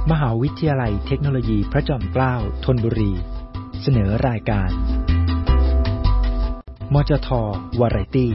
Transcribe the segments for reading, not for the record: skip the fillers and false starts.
มหาวิทยาลัยเทคโนโลยีพระจอมเกล้าธนบุรีเสนอรายการมจท.วาไรตี้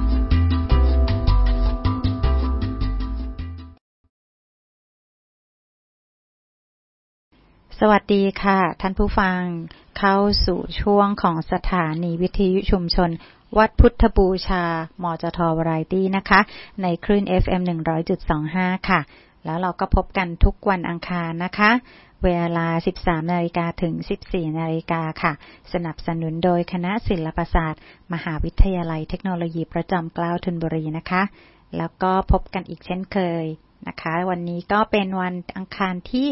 สวัสดีค่ะท่านผู้ฟังเข้าสู่ช่วงของสถานีวิทยุชุมชนวัดพุทธบูชามจท.วาไรตี้นะคะในคลื่น FM 100.25 ค่ะแล้วเราก็พบกันทุกวันอังคารนะคะเวลา 13:00 นถึง 14:00 นค่ะสนับสนุนโดยคณะศิลปศาสตร์มหาวิทยาลัยเทคโนโลยีพระจอมเกล้าธนบุรีนะคะแล้วก็พบกันอีกเช่นเคยนะคะวันนี้ก็เป็นวันอังคารที่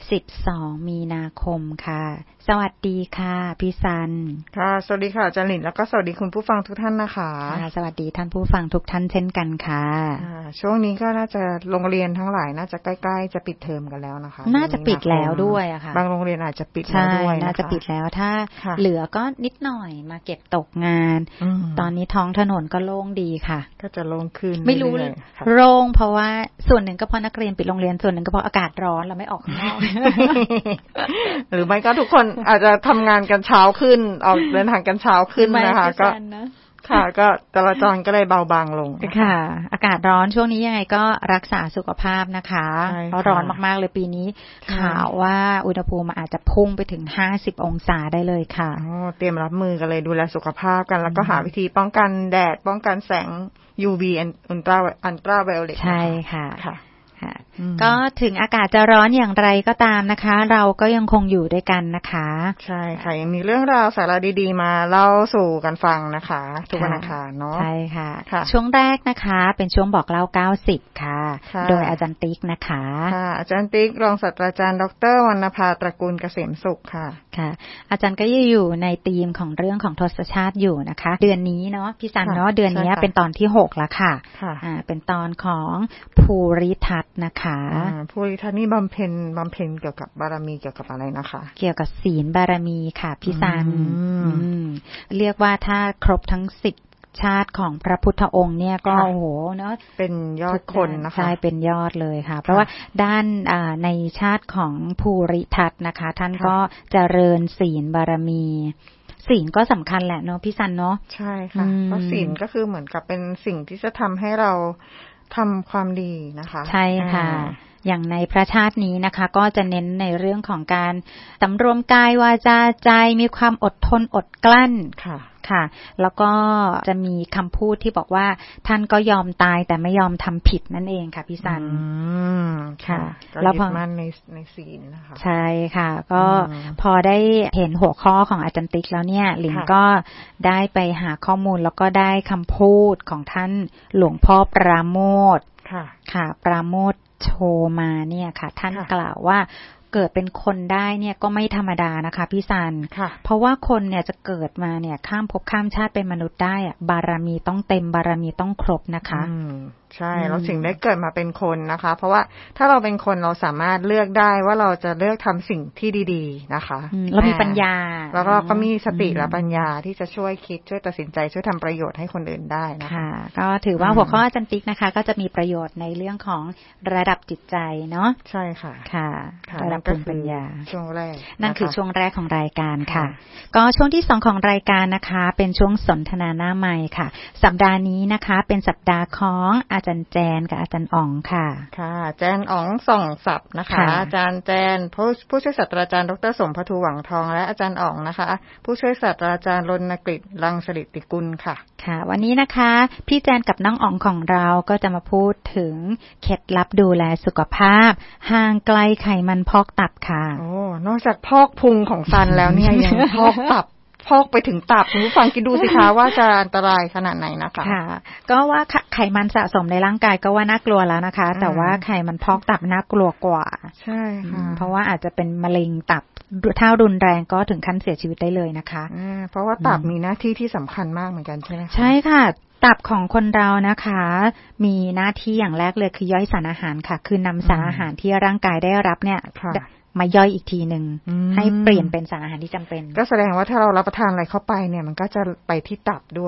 12มีนาคมค่ะสวัสดีค่ะพี่ซันค่ะสวัสดีค่ะอาจารย์หลินแล้วก็สวัสดีคุณผู้ฟังทุกท่านนะคะค่ะสวัสดีท่านผู้ฟังทุกท่านเช่นกันค่ะช่วงนี้ก็น่าจะโรงเรียนทั้งหลายน่าจะใกล้ๆจะปิดเทอมกันแล้วนะคะน่าจะปิดแล้วด้วยอะค่ะบางโรงเรียนอาจจะปิดแล้วด้วยน่าจะปิดแล้วถ้าเหลือก็นิดหน่อยมาเก็บตกงานตอนนี้ท้องถนนก็โล่งดีค่ะก็จะโล่งขึ้นไม่รู้เลยโล่งเพราะว่าส่วนหนึ่งก็เพราะนักเรียนปิดโรงเรียนส่วนหนึ่งก็เพราะอากาศร้อนเราไม่ออกข้างนอกหรือไม่ก็ทุกคนอาจจะทำงานกันเช้าขึ้นออกเดินทางกันเช้าขึ้นนะคะก็ค่ะก็จราจรก็เลยเบาบางลงค่ะอากาศร้อนช่วงนี้ยังไงก็รักษาสุขภาพนะคะเพราะร้อนมากๆเลยปีนี้ข่าวว่าอุณหภูมิอาจจะพุ่งไปถึง50องศาได้เลยค่ะเตรียมรับมือกันเลยดูแลสุขภาพกันแล้วก็หาวิธีป้องกันแดดป้องกันแสง UV อัลตราไวโอเลตใช่ค่ะก็ถึงอากาศจะร้อนอย่างไรก็ตามนะคะเราก็ยังคงอยู่ด้วยกันนะคะใช่ค่ะยังมีเรื่องราวสาระดีๆมาเล่าสู่กันฟังนะคะทุกวันอังคารเนาะใช่ค่ะช่วงแรกนะคะเป็นช่วงบอกเล่า90ค่ะโดยอาจารย์ติ๊กนะคะค่ะอาจารย์ติ๊กรองศาสตราจารย์ดร.วรรณภาตระกูลเกษมสุขค่ะค่ะอาจารย์ก็อยู่ในธีมของเรื่องของทศชาติอยู่นะคะเดือนนี้เนาะพี่ซันเนาะเดือนนี้เป็นตอนที่6แล้วค่ะเป็นตอนของภูริทัศน์นะคะภูริทัศน์นี่บำเพ็ญเกี่ยวกับบารมีเกี่ยวกับอะไรนะคะเกี่ยวกับศีลบารมีค่ะพี่ซันเรียกว่าถ้าครบทั้ง10ชาติของพระพุทธองค์เนี่ยก็โอ้โหเนาะเป็นยอดคนนะคะใช่เป็นยอดเลยค่ะเพราะว่าด้านในชาติของภูริทัศน์นะคะท่านก็เจริญศีลบารมีศีลก็สำคัญแหละเนาะพี่ซันเนาะใช่ค่ะเพราะศีลก็คือเหมือนกับเป็นสิ่งที่จะทำให้เราทำความดีนะคะใช่ค่ะอย่างในพระชาตินี้นะคะก็จะเน้นในเรื่องของการสำรวมกายวาจาใจมีความอดทนอดกลั้นค่ะแล้วก็จะมีคำพูดที่บอกว่าท่านก็ยอมตายแต่ไม่ยอมทำผิดนั่นเองค่ะพี่ซันค่ะแล้วพอมั่นในศีลนะคะใช่ค่ะก็พอได้เห็นหัวข้อของอาจารย์ติ๊กแล้วเนี่ยหลินก็ได้ไปหาข้อมูลแล้วก็ได้คำพูดของท่านหลวงพ่อปราโมทย์ค่ะปราโมทย์โชมาเนี่ยค่ะท่านกล่าวว่าเกิดเป็นคนได้เนี่ยก็ไม่ธรรมดานะคะพี่ซันเพราะว่าคนเนี่ยจะเกิดมาเนี่ยข้ามภพข้ามชาติเป็นมนุษย์ได้อะบารมีต้องเต็มบารมีต้องครบนะคะใช่เราถึงได้เกิดมาเป็นคนนะคะเพราะว่าถ้าเราเป็นคนเราสามารถเลือกได้ว่าเราจะเลือกทำสิ่งที่ดีๆนะคะเรามีปัญญาแล้วเราก็มีสติและปัญญาที่จะช่วยคิดช่วยตัดสินใจช่วยทำประโยชน์ให้คนอื่นได้นะคะก็ถือว่าหัวข้ออาจารย์ติ๊กนะคะก็จะมีประโยชน์ในเรื่องของระดับจิตใจเนาะใช่ค่ะค่ะระดับภูมิปัญญาช่วงแรกนั่นคือช่วงแรกของรายการค่ะก็ช่วงที่2ของรายการนะคะเป็นช่วงสนทนาหน้าไมค์ค่ะสัปดาห์นี้นะคะเป็นสัปดาห์ของอาจารย์แจนกับอาจารย์อ๋องค่ะค่ะแจนอ๋องส่องศัพท์นะคะอาจารย์แจนผู้ช่วยศาสตราจารย์ดร.สมภทูหวังทองและอาจารย์อ๋องนะคะผู้ช่วยศาสตราจารย์รณกฤษรังสฤติกุลค่ะค่ะวันนี้นะคะพี่แจนกับน้องอ๋องของเราก็จะมาพูดถึงเคล็ดลับดูแลสุขภาพห่างไกลไขมันพอกตับค่ะโอ้นอกจากพอกพุงของซันแล้วเนี่ยยังพอกตับพอกไปถึงตับคุณผู้ฟังคิดดูสิคะว่าจะอันตรายขนาดไหนนะคะค่ะก็ว่าไขมันสะสมในร่างกายก็ว่าน่ากลัวแล้วนะคะแต่ว่าไขมันพอกตับน่ากลัวกว่าใช่ค่ะเพราะว่าอาจจะเป็นมะเร็งตับถ้ารุนแรงก็ถึงขั้นเสียชีวิตได้เลยนะคะเพราะว่าตับมีหน้าที่ที่สำคัญมากเหมือนกันใช่ไหมคะใช่ค่ะตับของคนเรานะคะมีหน้าที่อย่างแรกเลยคือย่อยสารอาหารค่ะคือนำสารอาหารที่ร่างกายได้รับเนี่ยมาย่อยอีกทีนึงให้เปลี่ยนเป็นสารอาหารที่จำเป็นก็แสดงว่าถ้าเรารับประทานอะไรเข้าไปเนี่ยมันก็จะไปที่ตับด้วย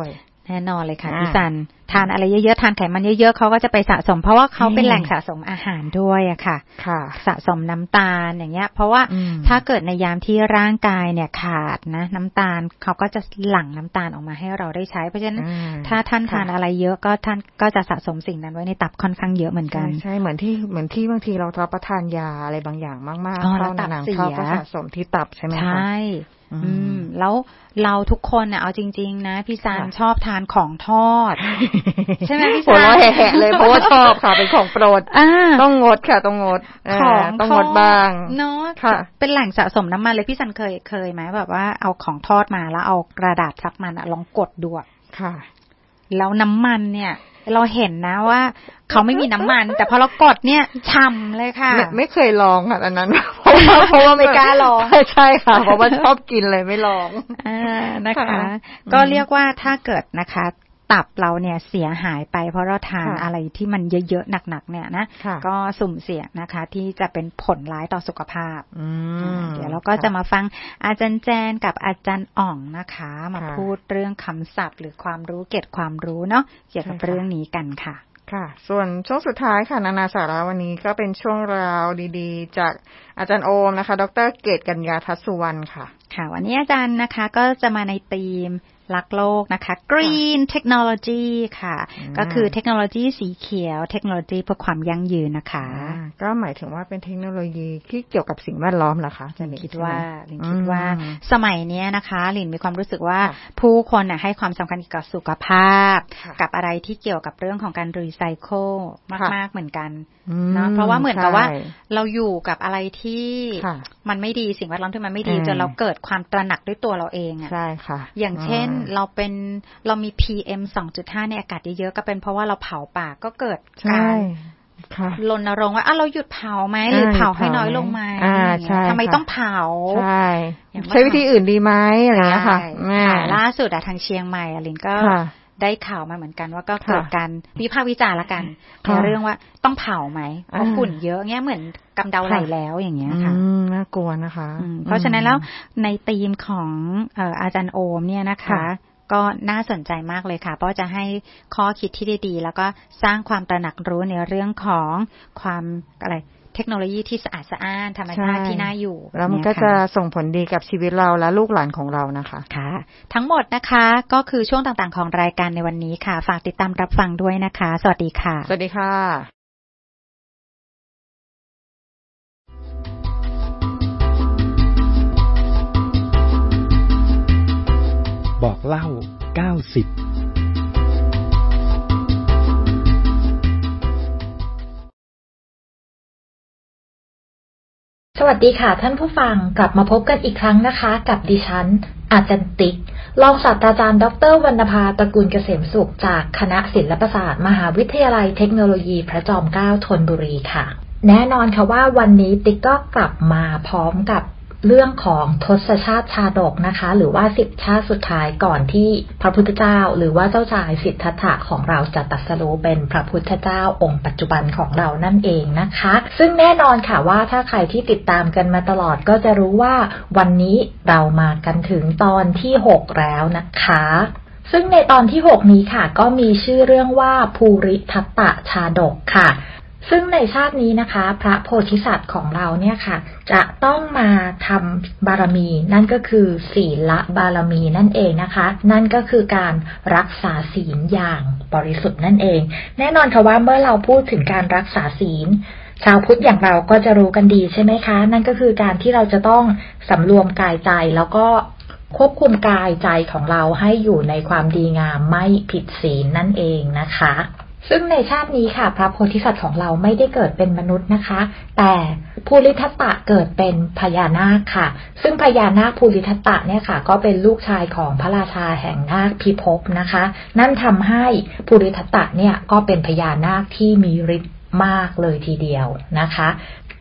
แน่นอนเลยค่ะพี่ซันทานอะไรเยอะๆทานไขมันเยอะๆเขาก็จะไปสะสมเพราะว่าเขาเป็นแหล่งสะสมอาหารด้วยอะค่ะสะสมน้ำตาลอย่างเงี้ยเพราะว่าถ้าเกิดในยามที่ร่างกายเนี่ยขาดนะน้ำตาลเขาก็จะหลั่งน้ำตาลออกมาให้เราได้ใช้เพราะฉะนั้นถ้าท่านทานอะไรเยอะก็ท่านก็จะสะสมสิ่งนั้นไว้ในตับค่อนข้างเยอะเหมือนกันใช่เหมือนที่บางทีเรารับประทานยาอะไรบางอย่างมากๆแล้วตับเสียก็สะสมที่ตับใช่ไหมคะใช่แล้วเราทุกคนเนี่ยเอาจริงๆนะพี่ซานชอบทานของทอดใช่ไหมพี่ซานหัวเราะแหะเลยเพราะว่าชอบค่ะเป็นของโปรดต้องงดค่ะต้องงดต้องงดบ้างเนาะเป็นแหล่งสะสมน้ำมันเลยพี่ซานเคยไหมแบบว่าเอาของทอดมาแล้วเอากระดาษซับมันลองกดดูค่ะแล้วน้ำมันเนี่ยเราเห็นนะว่าเขาไม่มีน้ำมันแต่พอเรากดเนี่ยฉ่ำเลยค่ะไม่เคยลองค่ะอันนั้นเพราะว่าไม่กล้าลองใช่ค่ะเพราะว่าชอบกินเลยไม่ลองนะคะก็เรียกว่าถ้าเกิดนะคะตับเราเนี่ยเสียหายไปเพราะเราทานอะไรที่มันเยอะๆหนักๆเนี่ยนะก็สุ่มเสี่ยงนะคะที่จะเป็นผลร้ายต่อสุขภาพเดี๋ยวเราก็จะมาฟังอาจารย์แจนกับอาจารย์อ่องนะคะมาพูดเรื่องคำศัพท์หรือความรู้เกร็ดความรู้เนาะเกี่ยวกับเรื่องนี้กันค่ะค่ะส่วนช่วงสุดท้ายค่ะนานาสาระวันนี้ก็เป็นช่วงราวดีๆจากอาจารย์โอมนะคะดร.เกตกัญญาทัศสุวรรณค่ะค่ะวันนี้อาจารย์นะคะก็จะมาในธีมรักโลกนะคะ Green Technology ค่ะก็คือเทคโนโลยีสีเขียวเทคโนโลยีเพื่อความยั่งยืนนะคะก็หมายถึงว่าเป็นเทคโนโลยีที่เกี่ยวกับสิ่งแวดล้อมเหรอคะลินคิดว่าสมัยนี้นะคะลินมีความรู้สึกว่าผู้คนให้ความสำคัญกับสุขภาพกับอะไรที่เกี่ยวกับเรื่องของการรีไซเคิลมากๆเหมือนกันเนาะเพราะว่าเหมือนกับว่าเราอยู่กับอะไรที่มันไม่ดีสิ่งแวดล้อมที่มันไม่ดีจนเราเกิดความตระหนักด้วยตัวเราเองอ่ะใช่ค่ะอย่างเช่นเรามี PM 2.5 ในอากาศเยอะๆก็เป็นเพราะว่าเราเผาป่าก็เกิดการรณรงค์ว่าเราหยุดเผาไหมหรือเผาให้น้อยลงไหมทำไมต้องเผาใช้วิธีอื่นดีไหมอะไรอย่างเงี้ยค่ะล่าสุดทางเชียงใหม่ลินก็ได้ข่าวมาเหมือนกันว่าก็เกิดการวิพากษ์วิจารณ์ละกันในเรื่องว่าต้องเผาไหมเพราะฝุ่นเยอะเงี้ยเหมือนกำเดาไหลแล้วอย่างเงี้ยค่ะน่ากลัวนะคะเพราะฉะนั้นแล้วในธีมของอาจารย์โอมเนี่ยนะคะก็น่าสนใจมากเลยค่ะเพราะจะให้ข้อคิดที่ดีๆแล้วก็สร้างความตระหนักรู้ในเรื่องของความอะไรเทคโนโลยีที่สะอาดสะอ้านธรรมชาติที่น่าอยู่แล้วมันก็จะส่งผลดีกับชีวิตเราและลูกหลานของเรานะคะค่ะทั้งหมดนะคะก็คือช่วงต่างๆของรายการในวันนี้ค่ะฝากติดตามรับฟังด้วยนะคะสวัสดีค่ะสวัสดีค่ะบอกเล่า90 สวัสดีค่ะท่านผู้ฟังกลับมาพบกันอีกครั้งนะคะกับดิฉันอาจารย์ติ๊กรองศาสตราจารย์ดร.วรรณภาตระกูลเกษมสุขจากคณะศิลปศาสตร์มหาวิทยาลัยเทคโนโลยีพระจอมเกล้าธนบุรีค่ะแน่นอนค่ะว่าวันนี้ติ๊กก็กลับมาพร้อมกับเรื่องของทศชาติชาดกนะคะหรือว่า10ชาติสุดท้ายก่อนที่พระพุทธเจ้าหรือว่าเจ้าชายสิทธัตถะของเราจะตรัสรู้เป็นพระพุทธเจ้าองค์ปัจจุบันของเรานั่นเองนะคะซึ่งแน่นอนค่ะว่าถ้าใครที่ติดตามกันมาตลอดก็จะรู้ว่าวันนี้เรามากันถึงตอนที่6แล้วนะคะซึ่งในตอนที่6นี้ค่ะก็มีชื่อเรื่องว่าภูริทัตตชาดกค่ะซึ่งในชาตินี้นะคะพระโพธิสัตว์ของเราเนี่ยค่ะจะต้องมาทำบารมีนั่นก็คือศีลบารมีนั่นเองนะคะนั่นก็คือการรักษาศีลอย่างบริสุทธิ์นั่นเองแน่นอนค่ะว่าเมื่อเราพูดถึงการรักษาศีลชาวพุทธอย่างเราก็จะรู้กันดีใช่ไหมคะนั่นก็คือการที่เราจะต้องสำรวมกายใจแล้วก็ควบคุมกายใจของเราให้อยู่ในความดีงามไม่ผิดศีลนั่นเองนะคะซึ่งในชาตินี้ค่ะพระโพธิสัตว์ของเราไม่ได้เกิดเป็นมนุษย์นะคะแต่ภูริทัตตะเกิดเป็นพญานาคค่ะซึ่งพญานาคภูริทัตตะเนี่ยค่ะก็เป็นลูกชายของพระราชาแห่งนาคพิภพนะคะนั่นทำให้ภูริทัตตะเนี่ยก็เป็นพญานาคที่มีฤทธิ์มากเลยทีเดียวนะคะ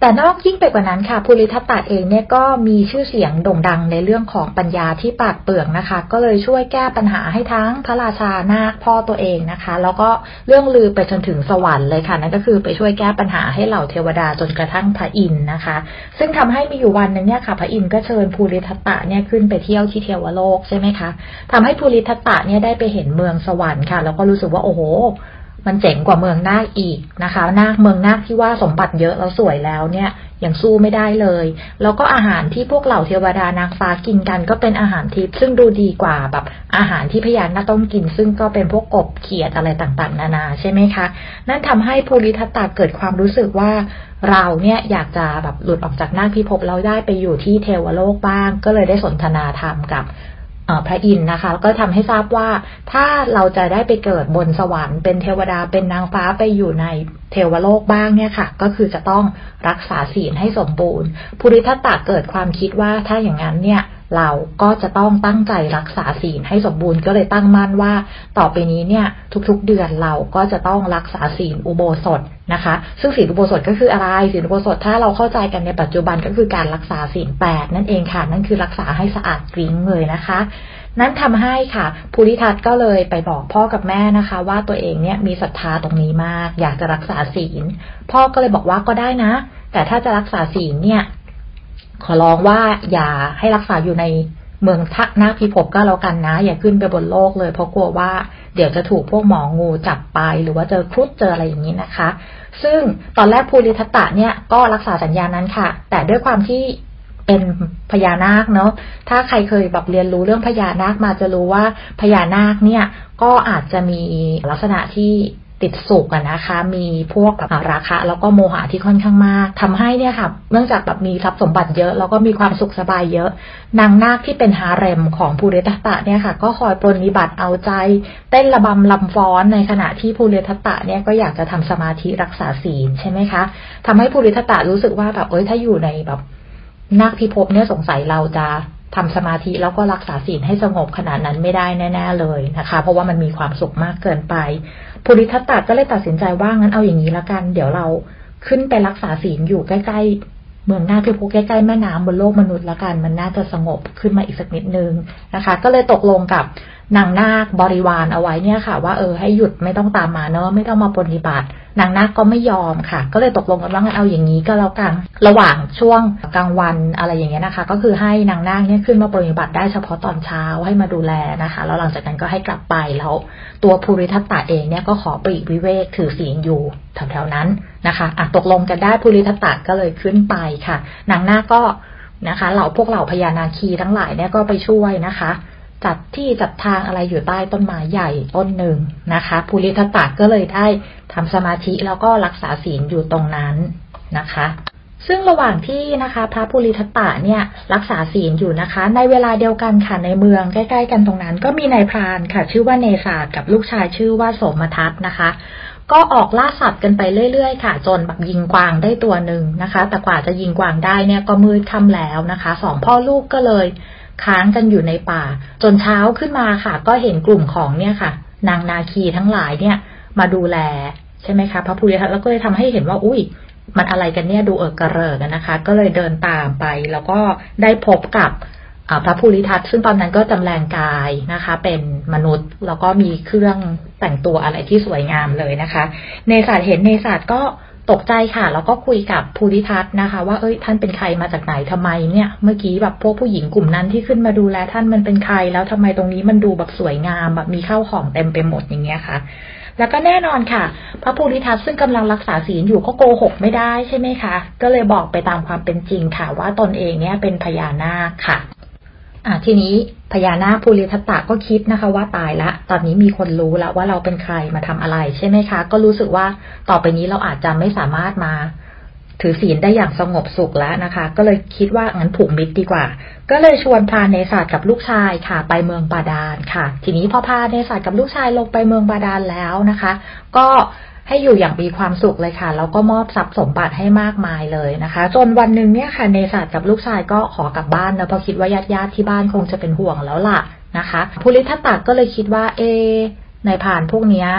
แต่นอกยิ่งไปกว่านั้นค่ะภูริทัตตะเองเนี่ยก็มีชื่อเสียงโด่งดังในเรื่องของปัญญาที่ปราดเปรื่องนะคะก็เลยช่วยแก้ปัญหาให้ทั้งพระราชานาคพ่อตัวเองนะคะแล้วก็เรื่องลือไปจนถึงสวรรค์เลยค่ะนั่นก็คือไปช่วยแก้ปัญหาให้เหล่าเทวดาจนกระทั่งพระอินทร์นะคะซึ่งทำให้มีอยู่วันนึงเนี่ยค่ะพระอินทร์ก็เชิญภูริทัตตะเนี่ยขึ้นไปเที่ยวที่เทวโลกใช่ไหมคะทำให้ภูริทัตตะเนี่ยได้ไปเห็นเมืองสวรรค์ค่ะแล้วก็รู้สึกว่าโอ้โหมันเจ๋งกว่าเมืองนาคอีกนะคะเมืองนาคที่ว่าสมบัติเยอะแล้วสวยแล้วเนี่ยยังสู้ไม่ได้เลยแล้วก็อาหารที่พวกเหล่าเทวดานางฟ้ากินกันก็เป็นอาหารทิพย์ซึ่งดูดีกว่าแบบอาหารที่พญานาคต้องกินซึ่งก็เป็นพวกกบเขียดอะไรต่างๆนานาใช่ไหมคะนั่นทำให้ภูริทัตตะเกิดความรู้สึกว่าเราเนี่ยอยากจะแบบหลุดออกจากนาคพิภพแล้วได้ไปอยู่ที่เทวโลกบ้างก็เลยได้สนทนาธรรมกับพระอินทร์นะคะก็ทำให้ทราบว่าถ้าเราจะได้ไปเกิดบนสวรรค์เป็นเทวดาเป็นนางฟ้าไปอยู่ในเทวโลกบ้างเนี่ยค่ะก็คือจะต้องรักษาศีลให้สมบูรณ์ภูริทัตตะเกิดความคิดว่าถ้าอย่างนั้นเนี่ยเราก็จะต้องตั้งใจรักษาศีลให้สมบูรณ์ก็เลยตั้งมั่นว่าต่อไปนี้เนี่ยทุกๆเดือนเราก็จะต้องรักษาศีลอุโบสถนะคะซึ่งศีลอุโบสถก็คืออะไรศีลอุโบสถถ้าเราเข้าใจกันในปัจจุบันก็คือการรักษาศีล8นั่นเองค่ะนั่นคือรักษาให้สะอาดกริ้งเลยนะคะนั่นทำให้ค่ะภูริทัตก็เลยไปบอกพ่อกับแม่นะคะว่าตัวเองเนี่ยมีศรัทธาตรงนี้มากอยากจะรักษาศีลพ่อก็เลยบอกว่าก็ได้นะแต่ถ้าจะรักษาศีลเนี่ยขอร้องว่าอย่าให้รักษาอยู่ในเมืองนาคพิภพก็แล้วกันนะอย่าขึ้นไปบนโลกเลยเพราะกลัวว่าเดี๋ยวจะถูกพวกหมองูจับไปหรือว่าเจอครุฑเจออะไรอย่างนี้นะคะซึ่งตอนแรกภูริทัตตะเนี่ยก็รักษาสัญญานั้นค่ะแต่ด้วยความที่เป็นพญานาคเนาะถ้าใครเคยแบบเรียนรู้เรื่องพญานาคมาจะรู้ว่าพญานาคเนี่ยก็อาจจะมีลักษณะที่ติดสุขนะคะมีพวกแบบราคะแล้วก็โมหะที่ค่อนข้างมากทำให้เนี่ยค่ะเนื่องจากแบบมีทรัพย์สมบัติเยอะแล้วก็มีความสุขสบายเยอะนางนาคที่เป็นฮาเร็มของภูริทัตตะเนี่ยค่ะก็คอยปรนนิบัติเอาใจเต้นระบำลำฟ้อนในขณะที่ภูริทัตตะเนี่ยก็อยากจะทำสมาธิรักษาศีลใช่ไหมคะทำให้ภูริทัตตะรู้สึกว่าแบบถ้าอยู่ในแบบนาคพิภพเนี่ยสงสัยเราจะทำสมาธิแล้วก็รักษาศีลให้สงบขนาดนั้นไม่ได้แน่ๆเลยนะคะเพราะว่ามันมีความสุขมากเกินไปภูริทัตตะก็เลยตัดสินใจว่างั้นเอาอย่างนี้ละกันเดี๋ยวเราขึ้นไปรักษาศีลอยู่ใกล้ๆเมืองนาคพิภพใกล้ๆแม่น้ำบนโลกมนุษย์ละกันมันน่าจะสงบขึ้นมาอีกสักนิดนึงนะคะก็เลยตกลงกับนางนาคบริวารเอาไว้เนี่ยค่ะว่าให้หยุดไม่ต้องตามมาเนอะไม่ต้องมาปฏิบัตินางนาคก็ไม่ยอมค่ะก็เลยตกลงกันว่างั้นเอาอย่างนี้ก็แล้วกันระหว่างช่วงกลางวันอะไรอย่างเงี้ยนะคะก็คือให้นางนาคเนี่ยขึ้นมาปฏิบัติได้เฉพาะตอนเช้าให้มาดูแลนะคะแล้วหลังจากนั้นก็ให้กลับไปแล้วตัวภูริทัตตะเองเนี่ยก็ขอปลีกวิเวกถือศีลอยู่แถวๆนั้นนะคะตกลงกันได้ภูริทัตตะก็เลยขึ้นไปค่ะนางนาคก็นะคะพวกเหล่าพญานาคีทั้งหลายเนี่ยก็ไปช่วยนะคะจัดที่จัดทางอะไรอยู่ใต้ต้นไม้ใหญ่ต้นหนึ่งนะคะภูริทัตตะก็เลยได้ทำสมาธิแล้วก็รักษาศีลอยู่ตรงนั้นนะคะซึ่งระหว่างที่นะคะพระภูริทัตตะเนี่ยรักษาศีลอยู่นะคะในเวลาเดียวกันค่ะในเมืองใกล้ๆกันตรงนั้นก็มีนายพรานค่ะชื่อว่าเนศาสกับลูกชายชื่อว่าโสมทัศน์นะคะก็ออกล่าสัตว์กันไปเรื่อยๆค่ะจนแบบยิงกวางได้ตัวหนึ่งนะคะแต่กว่าจะยิงกวางได้เนี่ยก็มืดค่ำแล้วนะคะสองพ่อลูกก็เลยค้างกันอยู่ในป่าจนเช้าขึ้นมาค่ะก็เห็นกลุ่มของเนี่ยค่ะนางนาคีทั้งหลายเนี่ยมาดูแลใช่ไหมคะพระภูริทัตแล้วก็เลยทำให้เห็นว่าอุ้ยมันอะไรกันเนี่ยดูกระเริกกันนะคะก็เลยเดินตามไปแล้วก็ได้พบกับพระภูริทัตซึ่งตอนนั้นก็จำแรงกายนะคะเป็นมนุษย์แล้วก็มีเครื่องแต่งตัวอะไรที่สวยงามเลยนะคะเนศาสเห็นเนศาสก็ตกใจค่ะแล้วก็คุยกับภูริทัตนะคะว่าท่านเป็นใครมาจากไหนทำไมเนี่ยเมื่อกี้แบบพวกผู้หญิงกลุ่มนั้นที่ขึ้นมาดูแลท่านมันเป็นใครแล้วทำไมตรงนี้มันดูแบบสวยงามแบบมีข้าวของเต็มไปหมดอย่างเงี้ยค่ะแล้วก็แน่นอนค่ะพระภูริทัตซึ่งกำลังรักษาศีลอยู่ก็โกหกไม่ได้ใช่ไหมคะก็เลยบอกไปตามความเป็นจริงค่ะว่าตนเองเนี่ยเป็นพญานาคค่ะทีนี้พญานาคภูริทัตตะก็คิดนะคะว่าตายละตอนนี้มีคนรู้แล้วว่าเราเป็นใครมาทำอะไรใช่ไหมคะก็รู้สึกว่าต่อไปนี้เราอาจจะไม่สามารถมาถือศีลได้อย่างสงบสุขแล้วนะคะก็เลยคิดว่างั้นผูกมิตรดีกว่าก็เลยชวนพาเนศาสกับลูกชายค่ะไปเมืองบาดาลค่ะทีนี้พอพาเนศาสกับลูกชายลงไปเมืองบาดาลแล้วนะคะก็ให้อยู่อย่างมีความสุขเลยค่ะแล้วก็มอบทรัพย์สมบัติให้มากมายเลยนะคะจนวันหนึ่งเนี่ยค่ะเนศาสกับลูกชายก็ขอกลับบ้านนะเพราะคิดว่าญาติที่บ้านคงจะเป็นห่วงแล้วล่ะนะคะภูริทัตตะก็เลยคิดว่าในพรานพวกนี้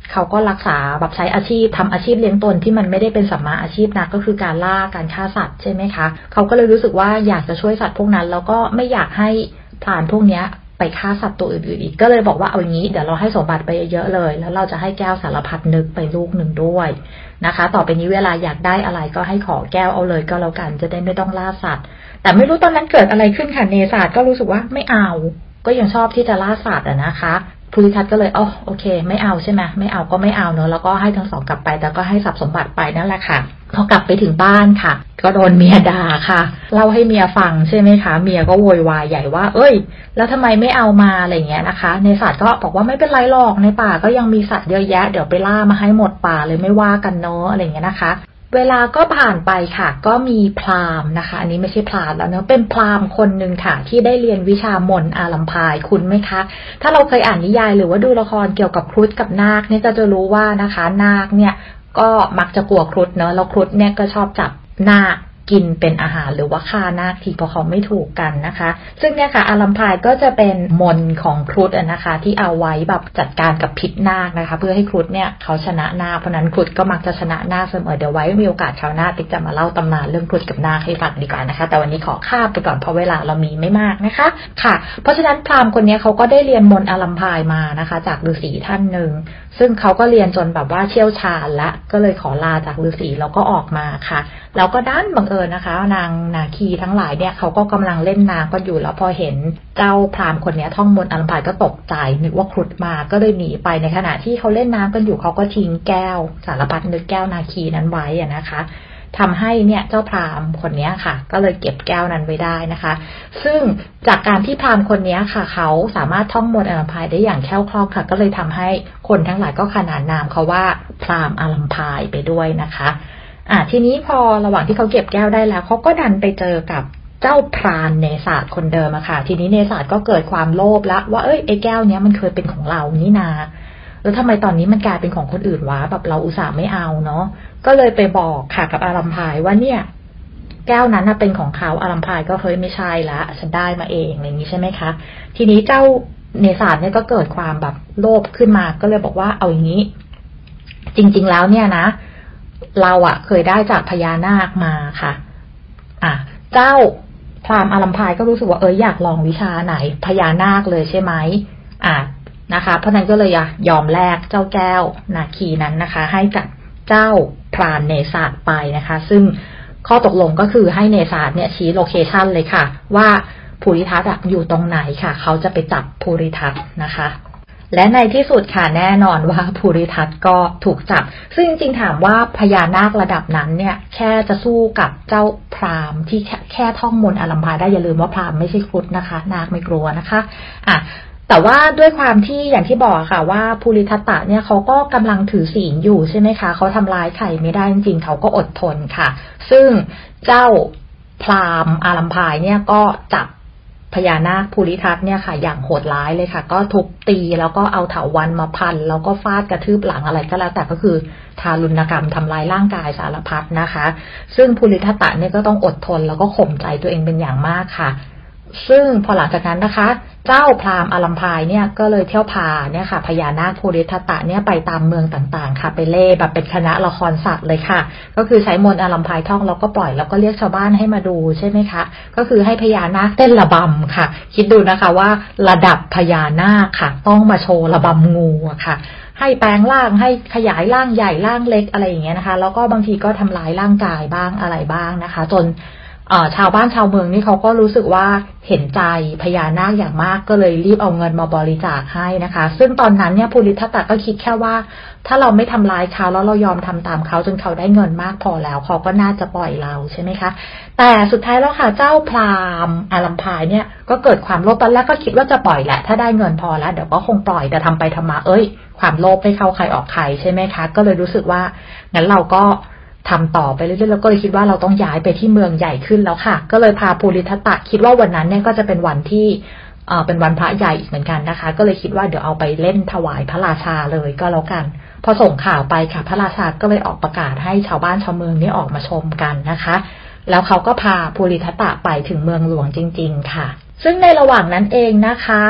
เขาก็รักษาแบบใช้อาชีพทำอาชีพเลี้ยงตนที่มันไม่ได้เป็นสัมมาอาชีพนะก็คือการล่าการฆ่าสัตว์ใช่ไหมคะเขาก็เลยรู้สึกว่าอยากจะช่วยสัตว์พวกนั้นแล้วก็ไม่อยากให้พรานพวกนี้ไปฆ่าสัตว์ตัวอื่นๆอีกก็เลยบอกว่าเอาอย่างนี้เดี๋ยวเราให้สมบัติไปเยอะๆเลยแล้วเราจะให้แก้วสารพัดนึกไปลูกหนึ่งด้วยนะคะต่อไปนี้เวลาอยากได้อะไรก็ให้ขอแก้วเอาเลยก็แล้วกันจะได้ไม่ต้องล่าสัตว์แต่ไม่รู้ตอนนั้นเกิดอะไรขึ้นค่ะเนศาสตร์ก็รู้สึกว่าไม่เอาก็ยังชอบที่จะล่าสัตว์นะคะภูริทัตก็เลยโอเคไม่เอาใช่ไหมไม่เอาก็ไม่เอาเนอะแล้วก็ให้ทั้งสองกลับไปแต่ก็ให้ทรัพย์สมบัติไปนั่นแหละค่ะพอกลับไปถึงบ้านค่ะก็โดนเมียด่าค่ะเล่าให้เมียฟังใช่ไหมคะเมียก็โวยวายใหญ่ว่าแล้วทำไมไม่เอามาอะไรเงี้ยนะคะในสัตว์ก็บอกว่าไม่เป็นไรหรอกในป่าก็ยังมีสัตว์เยอะแยะเดี๋ยวไปล่ามาให้หมดป่าเลยไม่ว่ากันเนอะอะไรเงี้ยนะคะเวลาก็ผ่านไปค่ะก็มีพราหมณ์นะคะอันนี้ไม่ใช่พราหมณ์แล้วเนอะเป็นพราหมณ์คนนึงค่ะที่ได้เรียนวิชามนต์อาลัมพายคุณไหมคะถ้าเราเคยอ่านนิยายหรือว่าดูละครเกี่ยวกับครุฑกับนาคเนี่ยจะรู้ว่านะคะนาคเนี่ยก็มักจะกลัวครุฑเนอะแล้วครุฑเนี่ยก็ชอบจับนาคกินเป็นอาหารหรือว่าฆ่านาคทีเพราะเขาไม่ถูกกันนะคะซึ่งเนี่ยค่ะอาลัมพายก็จะเป็นมนต์ของครุฑนะคะที่เอาไว้แบบจัดการกับพิษนาคนะคะเพื่อให้ครุฑเนี่ยเขาชนะนาคเพราะนั้นครุฑก็มักจะชนะนาคเสมอเดี๋ยวไว้มีโอกาสคราวหน้าติ๊กจะมาเล่าตำนานเรื่องครุฑกับนาคให้ฟังดีกว่านะคะแต่วันนี้ขอข้ามไปก่อนเพราะเวลาเรามีไม่มากนะคะค่ะเพราะฉะนั้นพราหมณ์คนนี้เขาก็ได้เรียนมนต์อาลัมพายมานะคะจากฤาษีท่านนึงซึ่งเขาก็เรียนจนแบบว่าเชี่ยวชาญและก็เลยขอลาจากฤาษีแล้วก็ออกมาค่ะแล้วก็ด้านบังเอิญนะคะนางนาคีทั้งหลายเนี่ยเขาก็กำลังเล่นน้ำกันอยู่แล้วพอเห็นเจ้าพราหมณ์คนนี้ท่องมนต์อาลัมพายก็ตกใจนึกว่าครุฑมาก็เลยหนีไปในขณะที่เขาเล่นน้ำกันอยู่เขาก็ทิ้งแก้วสารพัดนึกแก้วนาคีนั้นไว้นะคะทำให้เนี่ยเจ้าพราหมณ์คนนี้ค่ะก็เลยเก็บแก้วนั้นไว้ได้นะคะซึ่งจากการที่พราหมณ์คนนี้ค่ะเขาสามารถท่องมนต์อาลัมพายได้อย่างแคล่วคล่องค่ะก็เลยทำให้คนทั้งหลายก็ขนานนามเขาว่าพราหมณ์อาลัมพายไปด้วยนะคะทีนี้พอระหว่างที่เขาเก็บแก้วได้แล้วเขาก็ดันไปเจอกับเจ้าพรานเนศาสตร์คนเดิมอะค่ะทีนี้เนศาสตร์ก็เกิดความโลภละว่าไอ้แก้วเนี้ยมันเคยเป็นของเรานี่นาแล้วทำไมตอนนี้มันกลายเป็นของคนอื่นวะแบบเราอุตส่าห์ไม่เอาเนาะก็เลยไปบอกค่ะกับอาลัมพายว่าเนี่ยแก้วนั้นน่ะเป็นของเขาอาลัมพายก็เฮ้ยไม่ใช่ละฉันได้มาเองอะไรอย่างนี้ใช่ไหมคะทีนี้เจ้าเนศาสตร์เนี่ยก็เกิดความแบบโลภขึ้นมาก็เลยบอกว่าเอาอย่างนี้จริงๆแล้วเนี่ยนะเราเคยได้จากพญานาคมาค่ะเจ้าพราหมณ์อาลัมพายก็รู้สึกว่าอยากลองวิชาไหนพญานาคเลยใช่ไหมนะคะเพราะนั้นก็เลยยอมแลกเจ้าแก้วนาคีนั้นนะคะให้กับเจ้าพรานเนศาสตร์ไปนะคะซึ่งข้อตกลงก็คือให้เนศาสตร์เนี่ยชี้โลเคชันเลยค่ะว่าภูริทัตอยู่ตรงไหนค่ะเขาจะไปจับภูริทัตนะคะและในที่สุดค่ะแน่นอนว่าภูริทัตก็ถูกจับซึ่งจริงๆถามว่าพญานาคระดับนั้นเนี่ยแค่จะสู้กับเจ้าพราหมณ์ที่แค่ท่องมนต์อาลัมพายได้อย่าลืมว่าพราหมณ์ไม่ใช่ครุฑนะคะนาคไม่กลัวนะคะแต่ว่าด้วยความที่อย่างที่บอกค่ะว่าภูริทัตเนี่ยเขาก็กำลังถือศีลอยู่ใช่ไหมคะเขาทำร้ายใครไม่ได้จริงๆเขาก็อดทนค่ะซึ่งเจ้าพราหมณ์อาลัมพายเนี่ยก็จับพญานาคภูริทัตเนี่ยค่ะอย่างโหดร้ายเลยค่ะก็ทุบตีแล้วก็เอาเถาวัลย์มาพันแล้วก็ฟาดกระทืบหลังอะไรก็แล้วแต่ก็คือทารุณกรรมทำลายร่างกายสารพัดนะคะซึ่งภูริทัตเนี่ยก็ต้องอดทนแล้วก็ข่มใจตัวเองเป็นอย่างมากค่ะซึ่งพอหลังจากนั้นนะคะเจ้าพราหมณ์อาลัมพายเนี่ยก็เลยเที่ยวพาเนี่ยค่ะพญานาคภูริทัตเนี่ยไปตามเมืองต่างๆค่ะไปเล่แบบเป็นคณะละครสัตว์เลยค่ะก็คือใช้มนต์อาลัมพายท่องแล้วก็ปล่อยแล้วก็เรียกชาวบ้านให้มาดูใช่ไหมคะก็คือให้พญานาคเต้นระบำค่ะคิดดูนะคะว่าระดับพญานาคค่ะต้องมาโชว์ระบำงูค่ะให้แปลงร่างให้ขยายร่างใหญ่ร่างเล็กอะไรอย่างเงี้ยนะคะแล้วก็บางทีก็ทำลายร่างกายบ้างอะไรบ้างนะคะจนชาวบ้านชาวเมืองนี่เขาก็รู้สึกว่าเห็นใจพญานาคอย่างมากก็เลยรีบเอาเงินมาบริจาคให้นะคะซึ่งตอนนั้นเนี่ยภูริทัตก็คิดแค่ว่าถ้าเราไม่ทำร้ายเขาแล้วเรายอมทำตามเขาจนเขาได้เงินมากพอแล้วเขาก็น่าจะปล่อยเราใช่ไหมคะแต่สุดท้ายแล้วค่ะเจ้าพราหมณ์อาลัมพายเนี่ยก็เกิดความโลภตอนแรกก็คิดว่าจะปล่อยแหละถ้าได้เงินพอแล้วเดี๋ยวก็คงปล่อยแต่ทำไปทำมาความโลภไม่เข้าใครออกใครใช่ไหมคะก็เลยรู้สึกว่างั้นเราก็ทำต่อไปเรื่อยๆแล้วก็เลยคิดว่าเราต้องย้ายไปที่เมืองใหญ่ขึ้นแล้วค่ะก็เลยพาภูริทัตคิดว่าวันนั้นเนี่ยก็จะเป็นวันที่เป็นวันพระใหญ่อีกเหมือนกันนะคะก็เลยคิดว่าเดี๋ยวเอาไปเล่นถวายพระราชาเลยก็แล้วกันพอส่งข่าวไปค่ะพระราชาก็เลยออกประกาศให้ชาวบ้านชาวเมืองนี่ออกมาชมกันนะคะแล้วเขาก็พาภูริทัตไปถึงเมืองหลวงจริงๆค่ะซึ่งในระหว่างนั้นเองนะคะ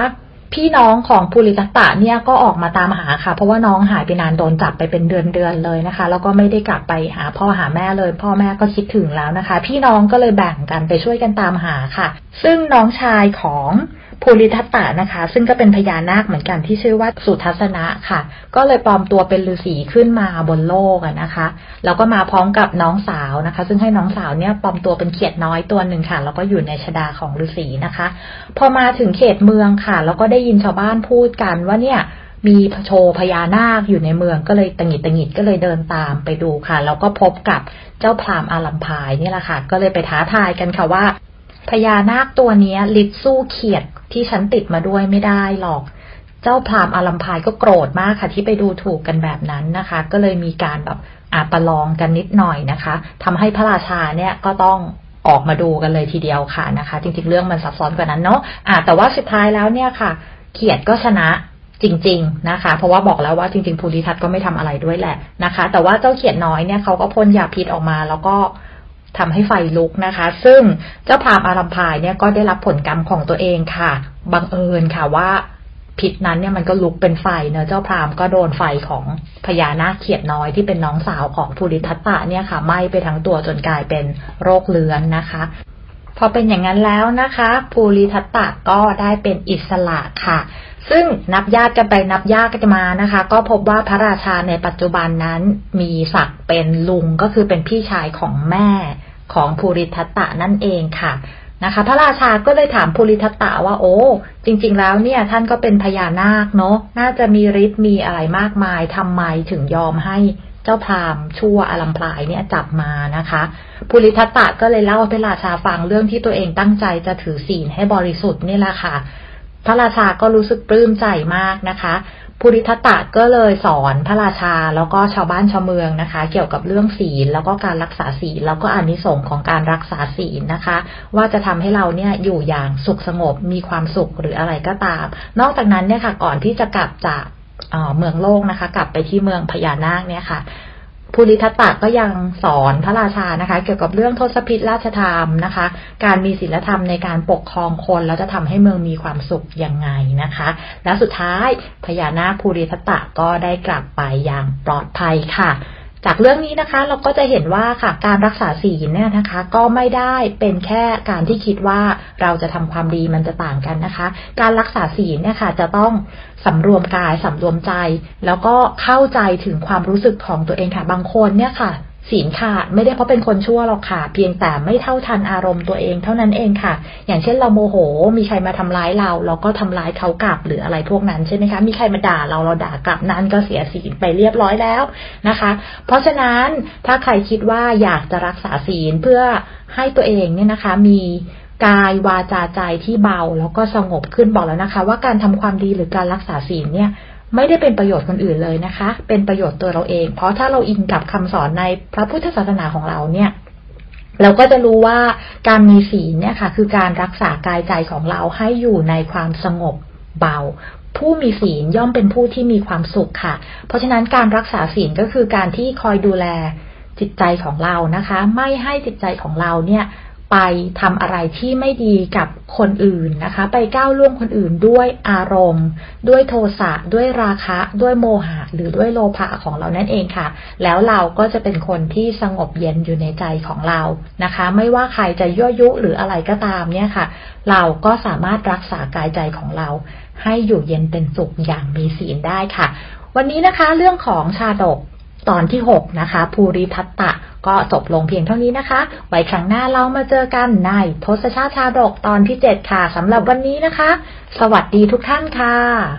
พี่น้องของภูริทัตตะเนี่ยก็ออกมาตามหาค่ะเพราะว่าน้องหายไปนานโดนจับไปเป็นเดือนเลยนะคะแล้วก็ไม่ได้กลับไปหาพ่อหาแม่เลยพ่อแม่ก็คิดถึงแล้วนะคะพี่น้องก็เลยแบ่งกันไปช่วยกันตามหาค่ะซึ่งน้องชายของภูริทัตตะนะคะซึ่งก็เป็นพญานาคเหมือนกันที่ชื่อว่าสุทัศนะค่ะก็เลยปลอมตัวเป็นฤาษีขึ้นมาบนโลกนะคะแล้วก็มาพร้อมกับน้องสาวนะคะซึ่งให้น้องสาวเนี่ยปลอมตัวเป็นเขียดน้อยตัวหนึ่งค่ะแล้วก็อยู่ในชฎาของฤาษีนะคะพอมาถึงเขตเมืองค่ะแล้วก็ได้ยินชาวบ้านพูดกันว่าเนี่ยมีโชว์พญานาคอยู่ในเมืองก็เลยตังหิดก็เลยเดินตามไปดูค่ะแล้วก็พบกับเจ้าพราหมณ์อาลัมพายนี่แหละค่ะก็เลยไปท้าทายกันค่ะว่าพญานาคตัวนี้ฤทธิ์สู้เขียดที่ฉันติดมาด้วยไม่ได้หรอกเจ้าพราหมณ์อาลัมพายก็โกรธมากค่ะที่ไปดูถูกกันแบบนั้นนะคะก็เลยมีการแบบประลองกันนิดหน่อยนะคะทำให้พระราชาเนี่ยก็ต้องออกมาดูกันเลยทีเดียวค่ะนะคะจริงๆเรื่องมันซับซ้อนกว่านั้นเนาะแต่ว่าสุดท้ายแล้วเนี่ยค่ะเขียดก็ชนะจริงๆนะคะเพราะว่าบอกแล้วว่าจริงๆภูริทัตก็ไม่ทำอะไรด้วยแหละนะคะแต่ว่าเจ้าเขียดน้อยเนี่ยเขาก็พ่นยาพิษออกมาแล้วก็ทำให้ไฟลุกนะคะซึ่งเจ้าพราหมณ์อาลัมพายเนี่ยก็ได้รับผลกรรมของตัวเองค่ะบังเอิญค่ะว่าพิษนั้นเนี่ยมันก็ลุกเป็นไฟเนอะเจ้าพราหมณ์ก็โดนไฟของพญานาคเขียดน้อยที่เป็นน้องสาวของภูริทัตตะเนี่ยค่ะไหม้ไปทั้งตัวจนกลายเป็นโรคเรื้อนนะคะพอเป็นอย่างนั้นแล้วนะคะภูริทัตตะก็ได้เป็นอิสระค่ะซึ่งนับญาติกันไปนับญาติกันมานะคะก็พบว่าพระราชาในปัจจุบันนั้นมีศักดิ์เป็นลุงก็คือเป็นพี่ชายของแม่ของภูริทัตตะนั่นเองค่ะนะคะพระราชาก็เลยถามภูริทัตตะว่าโอ้จริงๆแล้วเนี่ยท่านก็เป็นพญานาคเนาะน่าจะมีฤทธิ์มีอะไรมากมายทำไมถึงยอมให้เจ้าพราหมณ์ชั่วอาลัมพายเนี่ยจับมานะคะภูริทัตตะก็เลยเล่าให้พระราชาฟังเรื่องที่ตัวเองตั้งใจจะถือศีลให้บริสุทธิ์นี่แหละค่ะพระราชาก็รู้สึกปลื้มใจมากนะคะภูริทัตตะก็เลยสอนพระราชาแล้วก็ชาวบ้านชาวเมืองนะคะเกี่ยวกับเรื่องศีลแล้วก็การรักษาศีลแล้วก็อานิสงส์ของการรักษาศีลนะคะว่าจะทำให้เราเนี่ยอยู่อย่างสุขสงบมีความสุขหรืออะไรก็ตามนอกจากนั้นเนี่ยค่ะก่อนที่จะกลับจากเมืองโลกนะคะกลับไปที่เมืองพญานาคเนี่ยค่ะภูริทัตตะก็ยังสอนพระราชานะคะเกี่ยวกับเรื่องทศพิธราชธรรมนะคะการมีศีลธรรมในการปกครองคนแล้วจะทำให้เมืองมีความสุขยังไงนะคะและสุดท้ายพญานาคภูริทัตตะก็ได้กลับไปอย่างปลอดภัยค่ะจากเรื่องนี้นะคะเราก็จะเห็นว่าค่ะการรักษาศีลเนี่ยนะคะก็ไม่ได้เป็นแค่การที่คิดว่าเราจะทำความดีมันจะต่างกันนะคะการรักษาศีลเนี่ยค่ะจะต้องสำรวมกายสำรวมใจแล้วก็เข้าใจถึงความรู้สึกของตัวเองค่ะบางคนเนี่ยค่ะศีลขาดไม่ได้เพราะเป็นคนชั่วหรอกค่ะเพียงแต่ไม่เท่าทันอารมณ์ตัวเองเท่านั้นเองค่ะอย่างเช่นเราโมโหมีใครมาทำร้ายเราก็ทำร้ายเขากลับหรืออะไรพวกนั้นใช่ไหมคะมีใครมาด่าเราด่ากลับนั้นก็เสียศีลไปเรียบร้อยแล้วนะคะเพราะฉะนั้นถ้าใครคิดว่าอยากจะรักษาศีลเพื่อให้ตัวเองเนี่ยนะคะมีกายวาจาใจที่เบาแล้วก็สงบขึ้นบอกแล้วนะคะว่าการทำความดีหรือการรักษาศีลเนี่ยไม่ได้เป็นประโยชน์คนอื่นเลยนะคะเป็นประโยชน์ตัวเราเองเพราะถ้าเราอิงกับคำสอนในพระพุทธศาสนาของเราเนี่ยเราก็จะรู้ว่าการมีศีลเนี่ยค่ะคือการรักษากายใจของเราให้อยู่ในความสงบเบาผู้มีศีลย่อมเป็นผู้ที่มีความสุขค่ะเพราะฉะนั้นการรักษาศีลก็คือการที่คอยดูแลจิตใจของเรานะคะไม่ให้จิตใจของเราเนี่ยไปทำอะไรที่ไม่ดีกับคนอื่นนะคะไปก้าวล่วงคนอื่นด้วยอารมณ์ด้วยโทสะด้วยราคะด้วยโมหะหรือด้วยโลภะของเรานั่นเองค่ะแล้วเราก็จะเป็นคนที่สงบเย็นอยู่ในใจของเรานะคะไม่ว่าใครจะยั่วยุหรืออะไรก็ตามเนี่ยค่ะเราก็สามารถรักษากายใจของเราให้อยู่เย็นเป็นสุขอย่างมีศีลได้ค่ะวันนี้นะคะเรื่องของชาดกตอนที่6นะคะภูริทัตตะก็จบลงเพียงเท่านี้นะคะไว้ครั้งหน้าเรามาเจอกันในทศชาติชาดกตอนที่7ค่ะสำหรับวันนี้นะคะสวัสดีทุกท่านค่ะ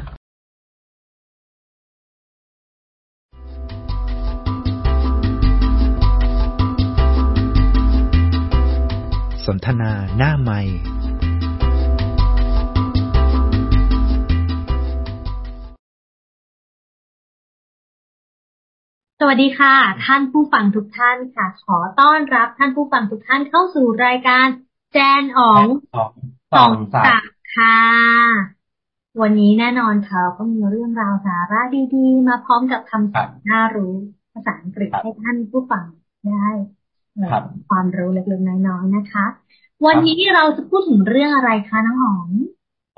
สนทนาหน้าไมค์สวัสดีค่ะท่านผู้ฟังทุกท่านค่ะขอต้อนรับท่านผู้ฟังทุกท่านเข้าสู่รายการแจนอ๋องส่องศักดิ์ค่ะวันนี้แน่นอนค่ะก็มีเรื่องราวสาระดีๆมาพร้อมกับคำศัพท์น่ารู้ภาษาอังกฤษให้ท่านผู้ฟังได้ความรู้เล็กๆน้อยๆนะคะวันนี้เราจะพูดถึงเรื่องอะไรคะน้องหอม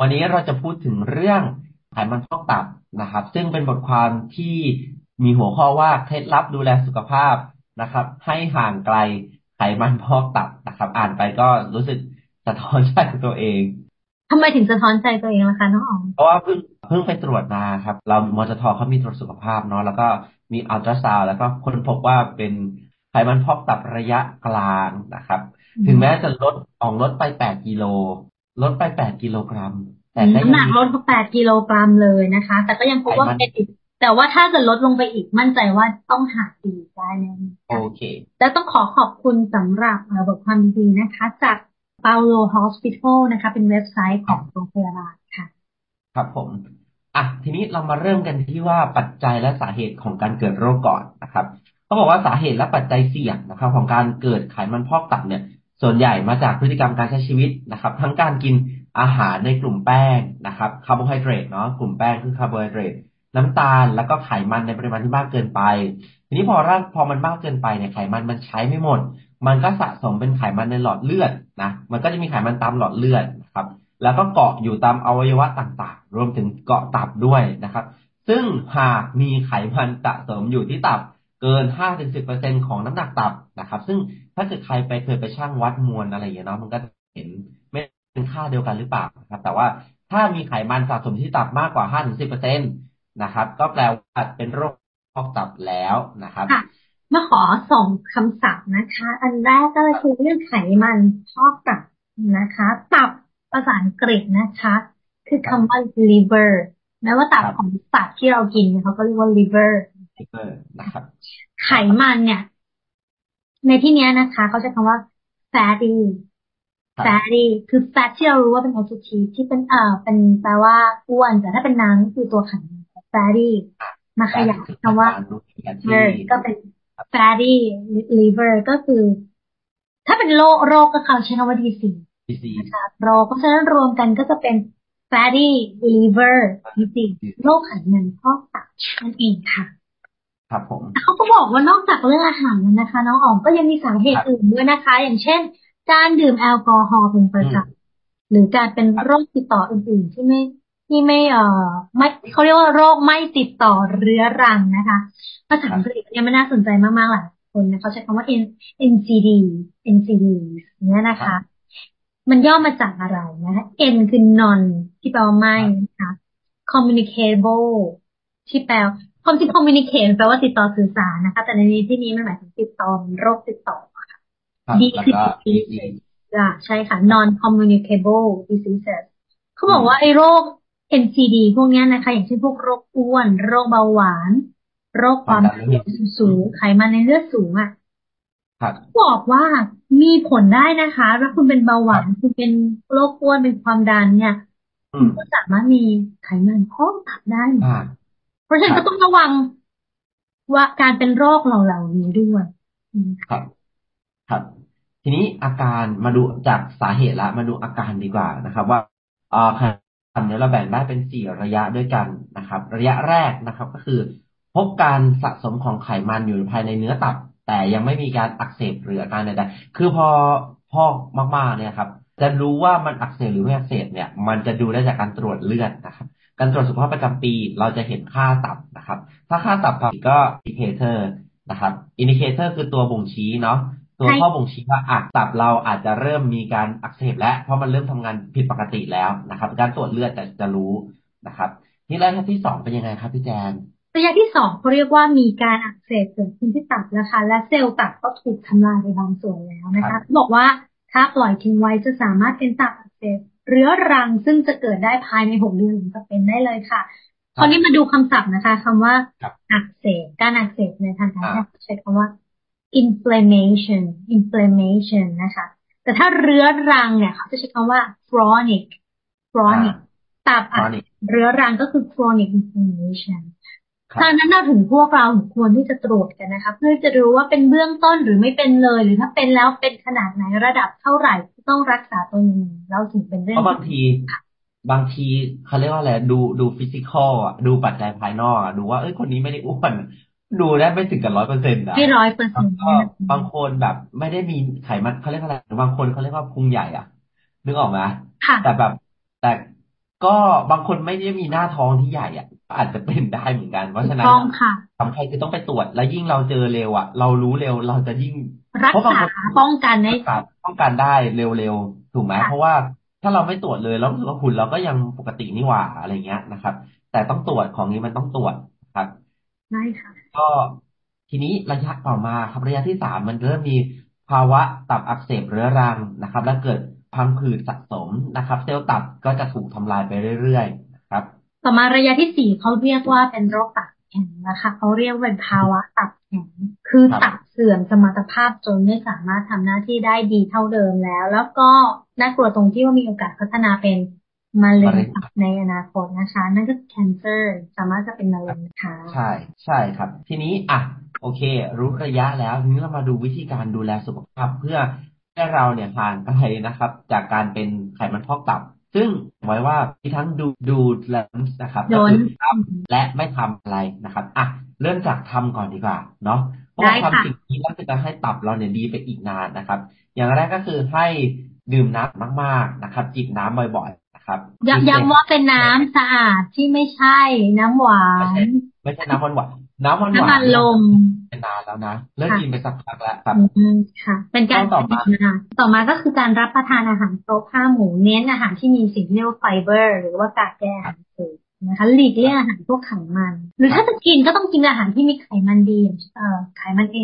วันนี้เราจะพูดถึงเรื่องไขมันพอกตับนะครับซึ่งเป็นบทความที่มีหัวข้อว่าเคล็ดลับดูแลสุขภาพนะครับให้ห่างไกลไขมันพอกตับนะครับอ่านไปก็รู้สึกสะท้อนใจตัวเองทำไมถึงสะท้อนใจตัวเองล่ะคะน้องอ๋องเพราะว่าเพิ่งไปตรวจมาครับเรามจทเขามีตรวจสุขภาพเนาะแล้วก็มีอัลตราซาวด์แล้วก็ค้นพบว่าเป็นไขมันพอกตับระยะกลางนะครับถึงแม้จะลดไป8 กิโลลดไป8 กิโลกรัมแต่ก็น้ำหนักลด8 กิโลกรัมเลยนะคะแต่ก็ยังพบว่าเป็นแต่ว่าถ้าเกิดลดลงไปอีกมั่นใจว่าต้องหาดีได้แน่โอเคแล้วต้องขอบคุณสำหรับบทความดีนะคะจาก Paulo Hospital นะคะเป็นเว็บไซต์ของโรงพยาบาลค่ะครับผมทีนี้เรามาเริ่มกันที่ว่าปัจจัยและสาเหตุของการเกิดโรคก่อนนะครับเขาบอกว่าสาเหตุและปัจจัยเสี่ยงนะครับของการเกิดไขมันพอกตับเนี่ยส่วนใหญ่มาจากพฤติกรรมการใช้ชีวิตนะครับทั้งการกินอาหารในกลุ่มแป้งนะครับคาร์โบไฮเดรตเนาะกลุ่มแป้งคือคาร์โบไฮเดรตน้ำตาลแล้วก็ไขมันในปริมาณที่มากเกินไปทีนี้พอมันมากเกินไปเนี่ยไขมันใช้ไม่หมดมันก็สะสมเป็นไขมันในหลอดเลือดนะมันก็จะมีไขมันตามหลอดเลือดนะครับแล้วก็เกาะอยู่ตามอวัยวะต่างๆรวมถึงเกาะตับด้วยนะครับซึ่งหากมีไขมันสะสมอยู่ที่ตับเกิน 5-10% ของน้ำหนักตับนะครับซึ่งถ้าเกิดใครเคยไปชั่งวัดมวลอะไรอย่างเงี้ยเนาะมันก็เห็นไม่เป็นค่าเดียวกันหรือเปล่านะครับแต่ว่าถ้ามีไขมันสะสมที่ตับมากกว่า 5-10% นะครับก็แปลว่าเป็นโรคพอกตับแล้วนะครับมาขอส่งคำศัพท์นะคะอันแรกก็คือเรื่องไขมันพอกตับนะคะตับภาษาอังกฤษนะคะคือคำว่า liver แม้ว่าตับของสัตว์ที่เรากินเขาก็เรียกว่า liver นะครับไขมันเนี่ยในที่นี้นะคะเขาใช้คำว่า fatty คือ fat ที่เรารู้ว่าเป็น adjective ที่เป็นเป็นแปลว่าอ้วนแต่ถ้าเป็นน้ำก็คือตัวไขมัน fatty มาขยายคำว่า liver ก็เป็น fatty liver ก็คือถ้าเป็นโรคก็เขาใช้คำว่า disease นะคะโรคเพราะฉะนั้นรวมกันก็จะเป็น fatty liver disease โรคไขมันพอกตับนั่นเองค่ะครับผมเขาก็บอกว่านอกจากเรื่องอาหารนะคะน้องอ๋องก็ยังมีสาเหตุอื่นด้วยนะคะอย่างเช่นการดื่มแอลกอฮอล์เป็นประจำหรือการเป็นโรคติดต่ออื่นๆที่ไม่ไม่เขาเรียกว่าโรคไม่ติดต่อเรื้อรังนะคะภาษาอังกฤษเนี่ยมันน่าสนใจมากๆหลายคนนะเขาใช้คำว่า NCD เนี่ยนะคะมันย่อมาจากอะไรนะคะ N คือ non ที่แปลว่าไม่นะคะ communicable ที่แปลความจริง communicate แปลว่าติดต่อสื่อสารนะคะแต่ในที่นี้มันหมายถึงติดต่อโรคติดต่อค่ะ D คือ disease ใช่ค่ะ non communicable diseases เขาบอกว่าไอ้โรค NCD พวกนี้นะคะอย่างเช่นพวกโรคอ้วนโรคเบาหวานโรคความดันสูงไขมันในเลือดสูงบอกว่ามีผลได้นะคะถ้าคุณเป็นเบาหวานคุณเป็นโรคอ้วนเป็นความดันเนี่ยคุณก็สามารถมีไขมันพอกตับได้เพราะฉะนั้นก็ต้องระวังว่าการเป็นโรคเหล่านี้ด้วยครับทีนี้อาการมาดูจากสาเหตุละมาดูอาการดีกว่านะครับว่าไขมันเนี่ยเราแบ่งได้เป็น4 ระยะด้วยกันนะครับระยะแรกนะครับก็คือพบการสะสมของไขมันอยู่ภายในเนื้อตับแต่ยังไม่มีการอักเสบหรืออาการใดๆคือพอพอกมากๆเนี่ยครับจะรู้ว่ามันอักเสบหรือไม่อักเสบเนี่ยมันจะดูได้จากการตรวจเลือดนะครับการตรวจสุขภาพประจำปีเราจะเห็นค่าตับนะครับถ้าค่าตับก็ indicator นะครับ indicator คือตัวบ่งชี้เนาะตัวข้อบ่งชี้ว่าตับเราอาจจะเริ่มมีการอักเสบแล้วเพราะมันเริ่มทำงานผิดปกติแล้วนะครับการตรวจเลือดจะรู้นะครับนี่ระยะที่2เป็นยังไงครับพี่แจนระยะที่2เขาเรียกว่ามีการอักเสบเกิดขึ้นที่ตับนะคะและเซลล์ตับก็ถูกทำลายไปบางส่วนแล้วนะคะบอกว่าถ้าปล่อยทิ้งไว้จะสามารถเป็นตับอักเสบเรื้อรังซึ่งจะเกิดได้ภายใน6 เดือนหลังจากเป็นได้เลยค่ะคราวนี้มาดูคำศัพท์นะคะคำว่าอักเสบการอักเสบในทางการแพทย์ใช้คำว่า inflammation นะคะแต่ถ้าเรื้อรังเนี่ยเขาจะใช้คำว่า chronic ตับเรื้อรังก็คือ chronic inflammation ทางนั้นเราถึงพวกเราควรที่จะตรวจกันนะคะเพื่อจะรู้ว่าเป็นเบื้องต้นหรือไม่เป็นเลยหรือถ้าเป็นแล้วเป็นขนาดไหนระดับเท่าไหร่ที่ต้องรักษาตัวเองเราถึงเป็นเรื่องเพราะบางทีเขาเรียกว่าอะไรดูฟิสิกอลดูปัจจัยภายนอกดูว่าคนนี้ไม่ได้อ้วนดูได้ไม่ถึงกับ 100% นะไม่ 100% บางคนแบบไม่ได้มีไขมันเขาเรียกอะไรบางคนเขาเรียกว่าพุงใหญ่นึกออกไหมแต่แบบแต่ก็บางคนไม่ได้มีหน้าท้องที่ใหญ่อ่ะอาจจะเป็นได้เหมือนกันเพราะฉะนั้นสำคัญคือต้องไปตรวจแล้วยิ่งเราเจอเร็วอ่ะเรารู้เร็วเราจะยิ่งรักษาป้องกันได้ได้เร็วๆถูกไหมเพราะว่าถ้าเราไม่ตรวจเลยแล้วหุ่นเราก็ยังปกตินี่หว่าอะไรเงี้ยนะครับแต่ต้องตรวจของนี้มันต้องตรวจครับใช่ค่ะก็ทีนี้ระยะต่อมาครับระยะที่3มันเริ่มมีภาวะตับอักเสบเรื้อรังนะครับและเกิดพังผืดสะสมนะครับเซลล์ตับก็จะถูกทำลายไปเรื่อยๆนะครับต่อมาระยะที่4เขาเรียกว่าเป็นโรคตับแข็งนะคะเขาเรียกเป็นภาวะตับแข็งคือตับเสื่อมสมรรถภาพจนไม่สามารถทำหน้าที่ได้ดีเท่าเดิมแล้วก็น่ากลัวตรงที่ว่ามีโอกาสพัฒนาเป็นมะเร็งตับในอนาคตนะคะนั่นก็คือ cancer สามารถจะเป็นมะเร็งนะคะใช่ครับทีนี้โอเครู้ระยะแล้วทีนี้เรามาดูวิธีการดูแลสุขภาพเพื่อให้เราเนี่ยห่างไกลนะครับจากการเป็นไขมันพอกตับซึ่งไว้ว่ามีทั้งดูแลนะครับก็คือทำและไม่ทำอะไรนะครับเริ่มจากทำก่อนดีกว่าเนาะเพราะทำสิ่งนี้แล้วจะให้ตับเราเนี่ยดีไปอีกนานนะครับอย่างแรกก็คือให้ดื่มน้ำมากๆนะครับจิบน้ำบ่อยๆครับย้ำว่าเป็นน้ำสะอาดที่ไม่ใช่น้ำหวานไม่ใช่น้ำหวานน้ำลมเป็นนานแล้วนะเลิกกินไปสักพักแล้วครับค่ะเป็นการต่อมาก็คือการรับประทานอาหารโต๊ะผ้าหมูเน้นอาหารที่มีสิ่งที่เรียกว่าไฟเบอร์หรือว่ากากแก่อาหารเสริมนะคะหลีกเลี่ยงอาหารพวกไขมันหรือถ้าจะกินก็ต้องกินอาหารที่มีไขมันดีไขมัน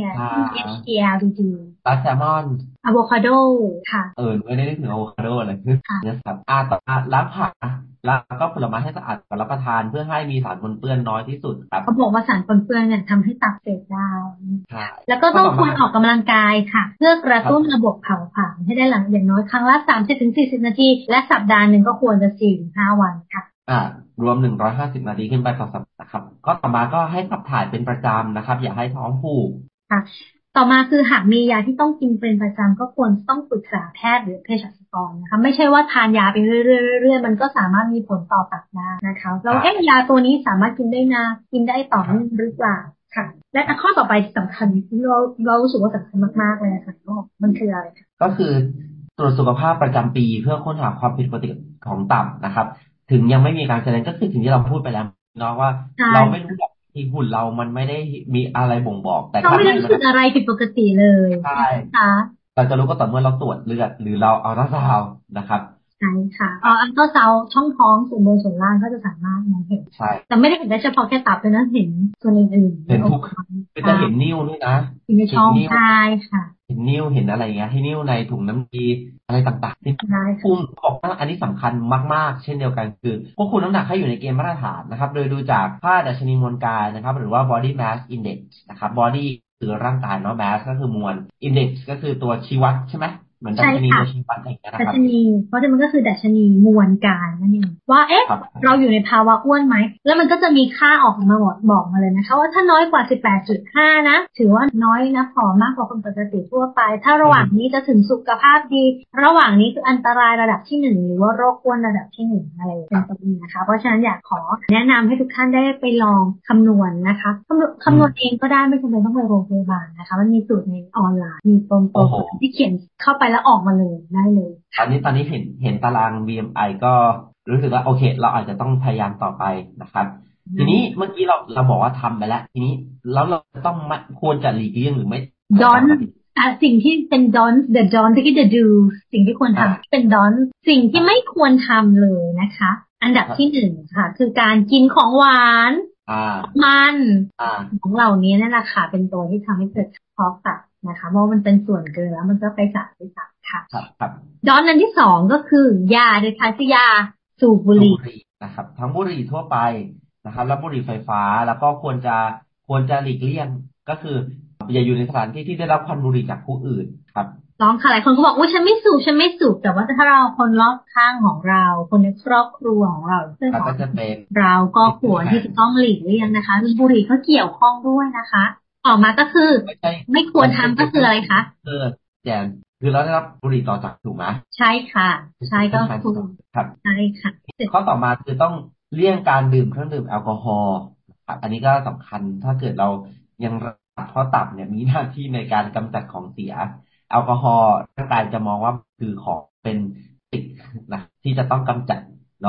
HDL ดีปลาแซลมอนอะโวคาโดค่ะไม่ได้นึกถึงอะโวคาโดเลยนะครับต่อมาล้างผักแล้วก็ผลไม้ให้สะอาดก่อนรับประทานเพื่อให้มีสารปนเปื้อนน้อยที่สุดครับเขาบอกว่าสารปนเปื้อนเนี่ยทำให้ตับเสียได้แล้วก็ต้องควรออกกำลังกายค่ะเพื่อกระตุ้นระบบเผาผลาญให้ได้หลังอย่างน้อยครั้งละ 30-40 นาทีและสัปดาห์นึงก็ควรจะ 4-5 วันค่ะรวม150 นาทีขึ้นไปต่อสัปดาห์ครับก็ต่อมาก็ให้ขับถ่ายเป็นประจำนะครับอย่าให้ท้องผูกค่ะต่อมาคือหากมียาที่ต้องกินเป็นประจำก็ควรต้องปรึกษาแพทย์หรือเภสัชกรนะคะไม่ใช่ว่าทานยาไปเรื่อยๆมันก็สามารถมีผลต่อตับได้นะคะแล้วยาตัวนี้สามารถกินได้นานกินได้ต่อเนื่องหรือเปล่าค่ะและข้อต่อไปที่สำคัญเรารู้สึกว่าสำคัญมากๆเลยค่ะมันคืออะไรก็คือตรวจสุขภาพประจำปีเพื่อค้นหาความผิดปกติของตับนะครับถึงยังไม่มีการแสดงก็คือถึงที่เราพูดไปแล้วเนาะว่าเราไม่รู้แบบที่หุ่นเรามันไม่ได้มีอะไรบ่งบอกแต่เราไม่ได้รู้สึกอะไรผิดปกติเลยใช่เราจะรู้ก็ต่อเมื่อเราตรวจเลือดหรือเราเอาอัลตราซาวด์นะครับใช่ค่ะอัลตราซาวด์ช่องท้องส่วนบนส่วนล่างก็จะสามารถมองเห็นใช่แต่ไม่ได้เห็นได้เฉพาะแค่ตับเลยนะเห็นส่วนอื่นๆเห็นทุกจะเห็นนิ้วด้วยนะเห็นช่องใช่ค่ะเห็นนิ้วเห็นอะไรเงี้ยให้นิ้วในถุงน้ำดีอะไรต่างๆที่คุมบอกว่าอันนี้สำคัญมากๆเช่นเดียวกันคือควบคุมน้ำหนักให้อยู่ในเกณฑ์มาตรฐานนะครับโดยดูจากค่าดัชนีมวลกายนะครับหรือว่า body mass index นะครับ body คือร่างกายเนาะ mass ก็คือมวล index ก็คือตัวชี้วัดใช่ไหมเหมือนดัชนีตัวชี้วัดอะไรนะครับดัชนีเพราะมันก็คือดัชนีมวลกายนั่นเองว่าเราอยู่ในภาวะอ้วนไหมแล้วมันก็จะมีค่าออกมาบอกมาเลยนะคะว่าถ้าน้อยกว่า 18.5 นะถือว่าน้อยนะผอมมากกว่าคนปกติทั่วไปถ้าระหว่างนี้จะถึงสุขภาพดีระหว่างนี้คืออันตรายระดับที่1หรือว่าโรคอ้วนระดับที่1อะไรเป็นต้นนะคะเพราะฉะนั้นอยากขอแนะนำให้ทุกท่านได้ไปลองคำนวณนะคะคำนวณเองก็ได้ไม่จำเป็นต้องไปโรงพยาบาลนะคะมันมีสูตรในออนไลน์มีโปรที่เขียนเข้าไปแล้วออกมาเลยได้เลยตอนนี้เห็นตาราง BMI ก็รู้สึกว่าโอเคเราอาจจะต้องพยายามต่อไปนะครับทีนี้เมื่อกี้เราบอกว่าทำไปแล้วทีนี้แล้วเราต้องควรจะหลีกเลี่ยงหรือไม่สิ่งที่เป็น don't ที่จะ do สิ่งที่ควรทำเป็น don't สิ่งที่ไม่ควรทำเลยนะคะอันดับที่1ค่ะคือการกินของหวานมันของเหล่านี้นั่นแหละค่ะเป็นตัวที่ทำให้เกิดท้องตับนะคะเพราะมันเป็นส่วนเกินแล้วมันก็ไปสารค่ะดอนอันที่2ก็คือยาโดยทายาสูบบุหรี่นะครับทั้งบุหรี่ทั่วไปนะครับและบุหรี่ไฟฟ้าแล้วก็ควรจะหลีกเลี่ยงก็คืออย่าอยู่ในสถานที่ที่ได้รับควันบุหรี่จากผู้อื่นครับน้องค่ะหลายคนก็บอกว่าฉันไม่สูบแต่ว่าถ้าเราคนรอบข้างของเราคนในครอบครัวของเราเพื่อนของเราก็ควรที่จะต้องหลีกเลี่ยงนะคะบุหรี่ก็เกี่ยวข้องด้วยนะคะออกมาก็คือไม่ควรทำก็คืออะไรคะแจนคือเราได้รับบุหรี่ต่อจากถูกไหมใช่ค่ะใช่ก็ถูกครับใช่ค่ะข้อต่อมาคือต้องเลี่ยงการดื่มเครื่องดื่มแอลกอฮอล์ครับอันนี้ก็สำคัญถ้าเกิดเรายังเพราะตับเนี่ยมีหน้าที่ในการกำจัดของเสียแอลกอฮอล์ร่างกายจะมองว่าคือของเป็นสิ่งนะที่จะต้องกำจัดเนาะ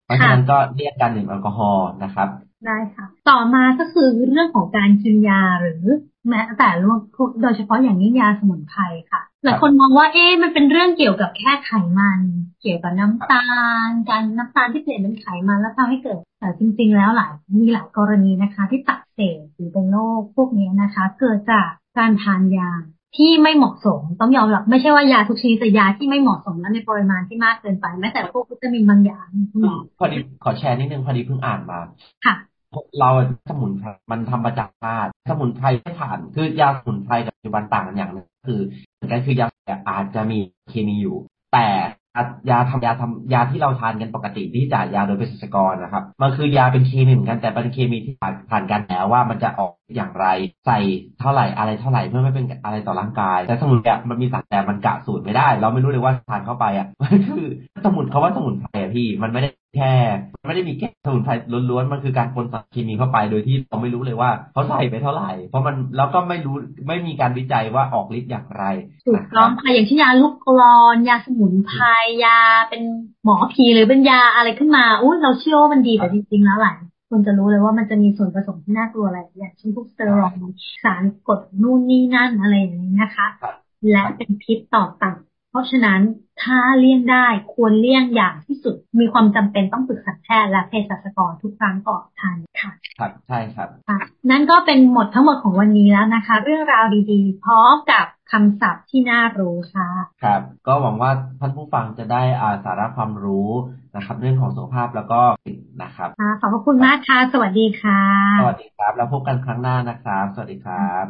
เพราะฉะนั้นก็เลี่ยงการดื่มแอลกอฮอล์นะครับได้ค่ะต่อมาก็คือเรื่องของการกินยาหรือแม้แต่โดยเฉพาะอย่างยิ่งยาสมุนไพรค่ะหลายคนมองว่ามันเป็นเรื่องเกี่ยวกับแค่ไขมันเกี่ยวกับน้ำตาลการน้ำตาลที่เปลี่ยนเป็นไขมันแล้วทำให้เกิดแต่จริงๆแล้วมีหลายกรณีนะคะที่ตับอักเสบหรือเป็นโรคพวกนี้นะคะเกิดจากการทานยาที่ไม่เหมาะสมต้องยอมรับไม่ใช่ว่ายาทุกชนิดแต่ยาที่ไม่เหมาะสมและในปริมาณที่มากเกินไปแม้แต่พวกวิตามินบางอย่างคุณหมอพอดีขอแชร์นิดนึงพอดีเพิ่งอ่านมาค่ะเราสมุนไพรมันทำมาจากธาตุสมุนไพรไม่ผ่านคือยาสมุนไพรกับปัจจุบันต่างกันอย่างนึงคือเหมือนกันคือยาอาจจะมีเคมีอยู่แต่ยาที่เราทานกันปกติที่จ่ายยาโดยเภสัชกรนะครับมันคือยาเป็นเคมีเหมือนกันแต่เป็นเคมีที่ผ่านการแล้วว่ามันจะออกอย่างไรใส่เท่าไหร่อะไรเท่าไหร่เพื่อไม่เป็นอะไรต่อร่างกายแต่สมุนไพรมันมีสารแต่มันกะสูตรไม่ได้เราไม่รู้เลยว่าทานเข้าไปมันคือเขาว่าสมุนไพรพี่มันไม่ได้ไม่ได้มีแค่สมุนไพรล้วนๆมันคือการปนสารเคมีเข้าไปโดยที่เราไม่รู้เลยว่าเขาใส่ไปเท่าไหร่เพราะมันแล้วก็ไม่มีการวิจัยว่าออกฤทธิ์อย่างไรถูกต้องค่ะอย่างเช่นยาลูกกลอนยาสมุนไพรยาเป็นหมอผีหรือเป็นยาอะไรขึ้นมาเราเชื่อว่ามันดีแต่จริงๆแล้วหลายคนจะรู้เลยว่ามันจะมีส่วนผสมที่น่ากลัวอะไรอย่างเช่นพวกสเตียรอยด์สารกรดนู่นนี่นั่นอะไรอย่างนี้นะคะและเป็นพิษต่อตับเพราะฉะนั้นถ้าเลี่ยงได้ควรเลี่ยงอย่างที่สุดมีความจำเป็นต้องปรึกษาแพทย์และเภสัชกรทุกครั้งก่อนทานค่ะครับใช่ครับนั่นก็เป็นทั้งหมดของวันนี้แล้วนะคะเรื่องราวดีๆพร้อมกับคำศัพท์ที่น่ารู้ค่ะครับก็หวังว่าท่านผู้ฟังจะได้สาระความรู้นะครับเรื่องของสุขภาพแล้วก็นะครับขอบคุณมากค่ะสวัสดีค่ะสวัสดีครับแล้วพบกันครั้งหน้านะครับสวัสดีครับ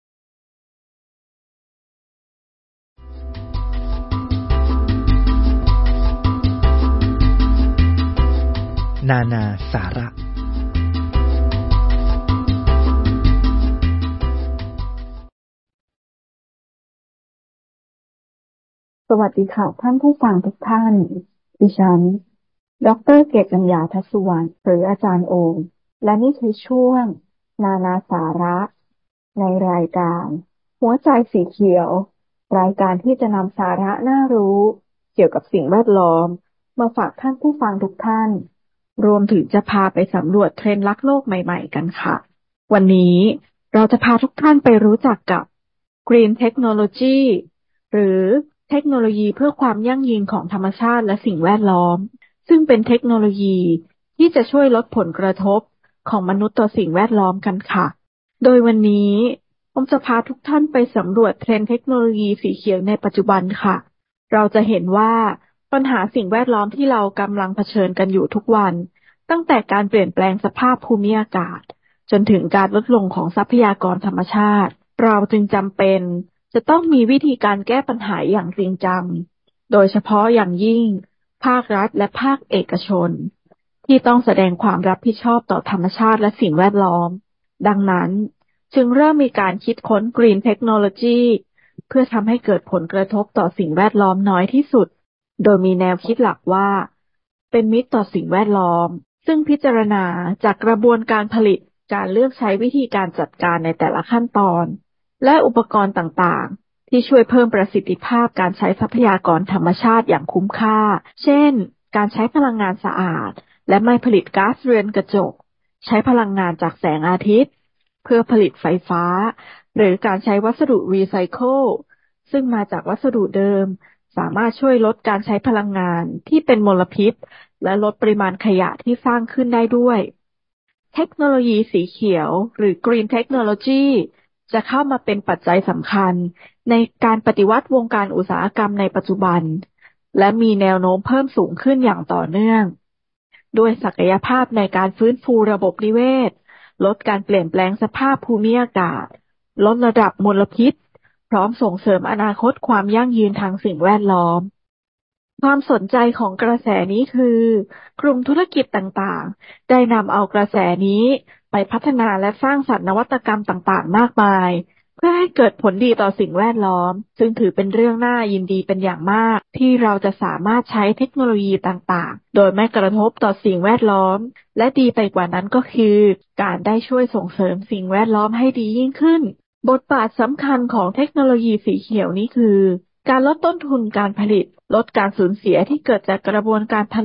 นานาสาระสวัสดีค่ะท่านผู้ฟังทุกท่านดิฉันดร.เกตกัญญาทัศสุวรรณหรืออาจารย์โอมและนี่คือช่วงนานาสาระในรายการหัวใจสีเขียวรายการที่จะนำสาระน่ารู้เกี่ยวกับสิ่งแวดล้อมมาฝากท่านผู้ฟังทุกท่านรวมถึงจะพาไปสำรวจเทรนด์รักโลกใหม่ๆกันค่ะวันนี้เราจะพาทุกท่านไปรู้จักกับ Green Technology หรือเทคโนโลยีเพื่อความยั่งยืนของธรรมชาติและสิ่งแวดล้อมซึ่งเป็นเทคโนโลยีที่จะช่วยลดผลกระทบของมนุษย์ต่อสิ่งแวดล้อมกันค่ะโดยวันนี้ผมจะพาทุกท่านไปสำรวจเทรนด์เทคโนโลยีสีเขียวในปัจจุบันค่ะเราจะเห็นว่าปัญหาสิ่งแวดล้อมที่เรากำลังเผชิญกันอยู่ทุกวันตั้งแต่การเปลี่ยนแปลงสภาพภูมิอากาศจนถึงการลดลงของทรัพยากรธรรมชาติเราจึงจำเป็นจะต้องมีวิธีการแก้ปัญหาอย่างจริงจังโดยเฉพาะอย่างยิ่งภาครัฐและภาคเอกชนที่ต้องแสดงความรับผิดชอบต่อธรรมชาติและสิ่งแวดล้อมดังนั้นจึงเริ่มมีการคิดค้น Green Technology เพื่อทำให้เกิดผลกระทบต่อสิ่งแวดล้อมน้อยที่สุดโดยมีแนวคิดหลักว่าเป็นมิตรต่อสิ่งแวดล้อมซึ่งพิจารณาจากกระบวนการผลิตการเลือกใช้วิธีการจัดการในแต่ละขั้นตอนและอุปกรณ์ต่างๆที่ช่วยเพิ่มประสิทธิภาพการใช้ทรัพยากรธรรมชาติอย่างคุ้มค่าเช่นการใช้พลังงานสะอาดและไม่ผลิตก๊าซเรือนกระจกใช้พลังงานจากแสงอาทิตย์เพื่อผลิตไฟฟ้าหรือการใช้วัสดุรีไซเคิลซึ่งมาจากวัสดุเดิมสามารถช่วยลดการใช้พลังงานที่เป็นมลพิษและลดปริมาณขยะที่สร้างขึ้นได้ด้วยเทคโนโลยีสีเขียวหรือ Green Technology จะเข้ามาเป็นปัจจัยสำคัญในการปฏิวัติวงการอุตสาหกรรมในปัจจุบันและมีแนวโน้มเพิ่มสูงขึ้นอย่างต่อเนื่องด้วยศักยภาพในการฟื้นฟูระบบนิเวศลดการเปลี่ยนแปลงสภาพภูมิอากาศลดระดับมลพิษพร้อมส่งเสริมอนาคตความยั่งยืนทางสิ่งแวดล้อมความสนใจของกระแสนี้คือกลุ่มธุรกิจต่างๆได้นำเอากระแสนี้ไปพัฒนาและสร้างสรรค์นวัตกรรมต่างๆมากมายเพื่อให้เกิดผลดีต่อสิ่งแวดล้อมซึ่งถือเป็นเรื่องน่ายินดีเป็นอย่างมากที่เราจะสามารถใช้เทคโนโลยีต่างๆโดยไม่กระทบต่อสิ่งแวดล้อมและดีไปกว่านั้นก็คือการได้ช่วยส่งเสริมสิ่งแวดล้อมให้ดียิ่งขึ้นบทบาทสำคัญของเทคโนโลยีสีเขียวนี้คือการลดต้นทุนการผลิตลดการสูญเสียที่เกิดจากกระบวนการผลิต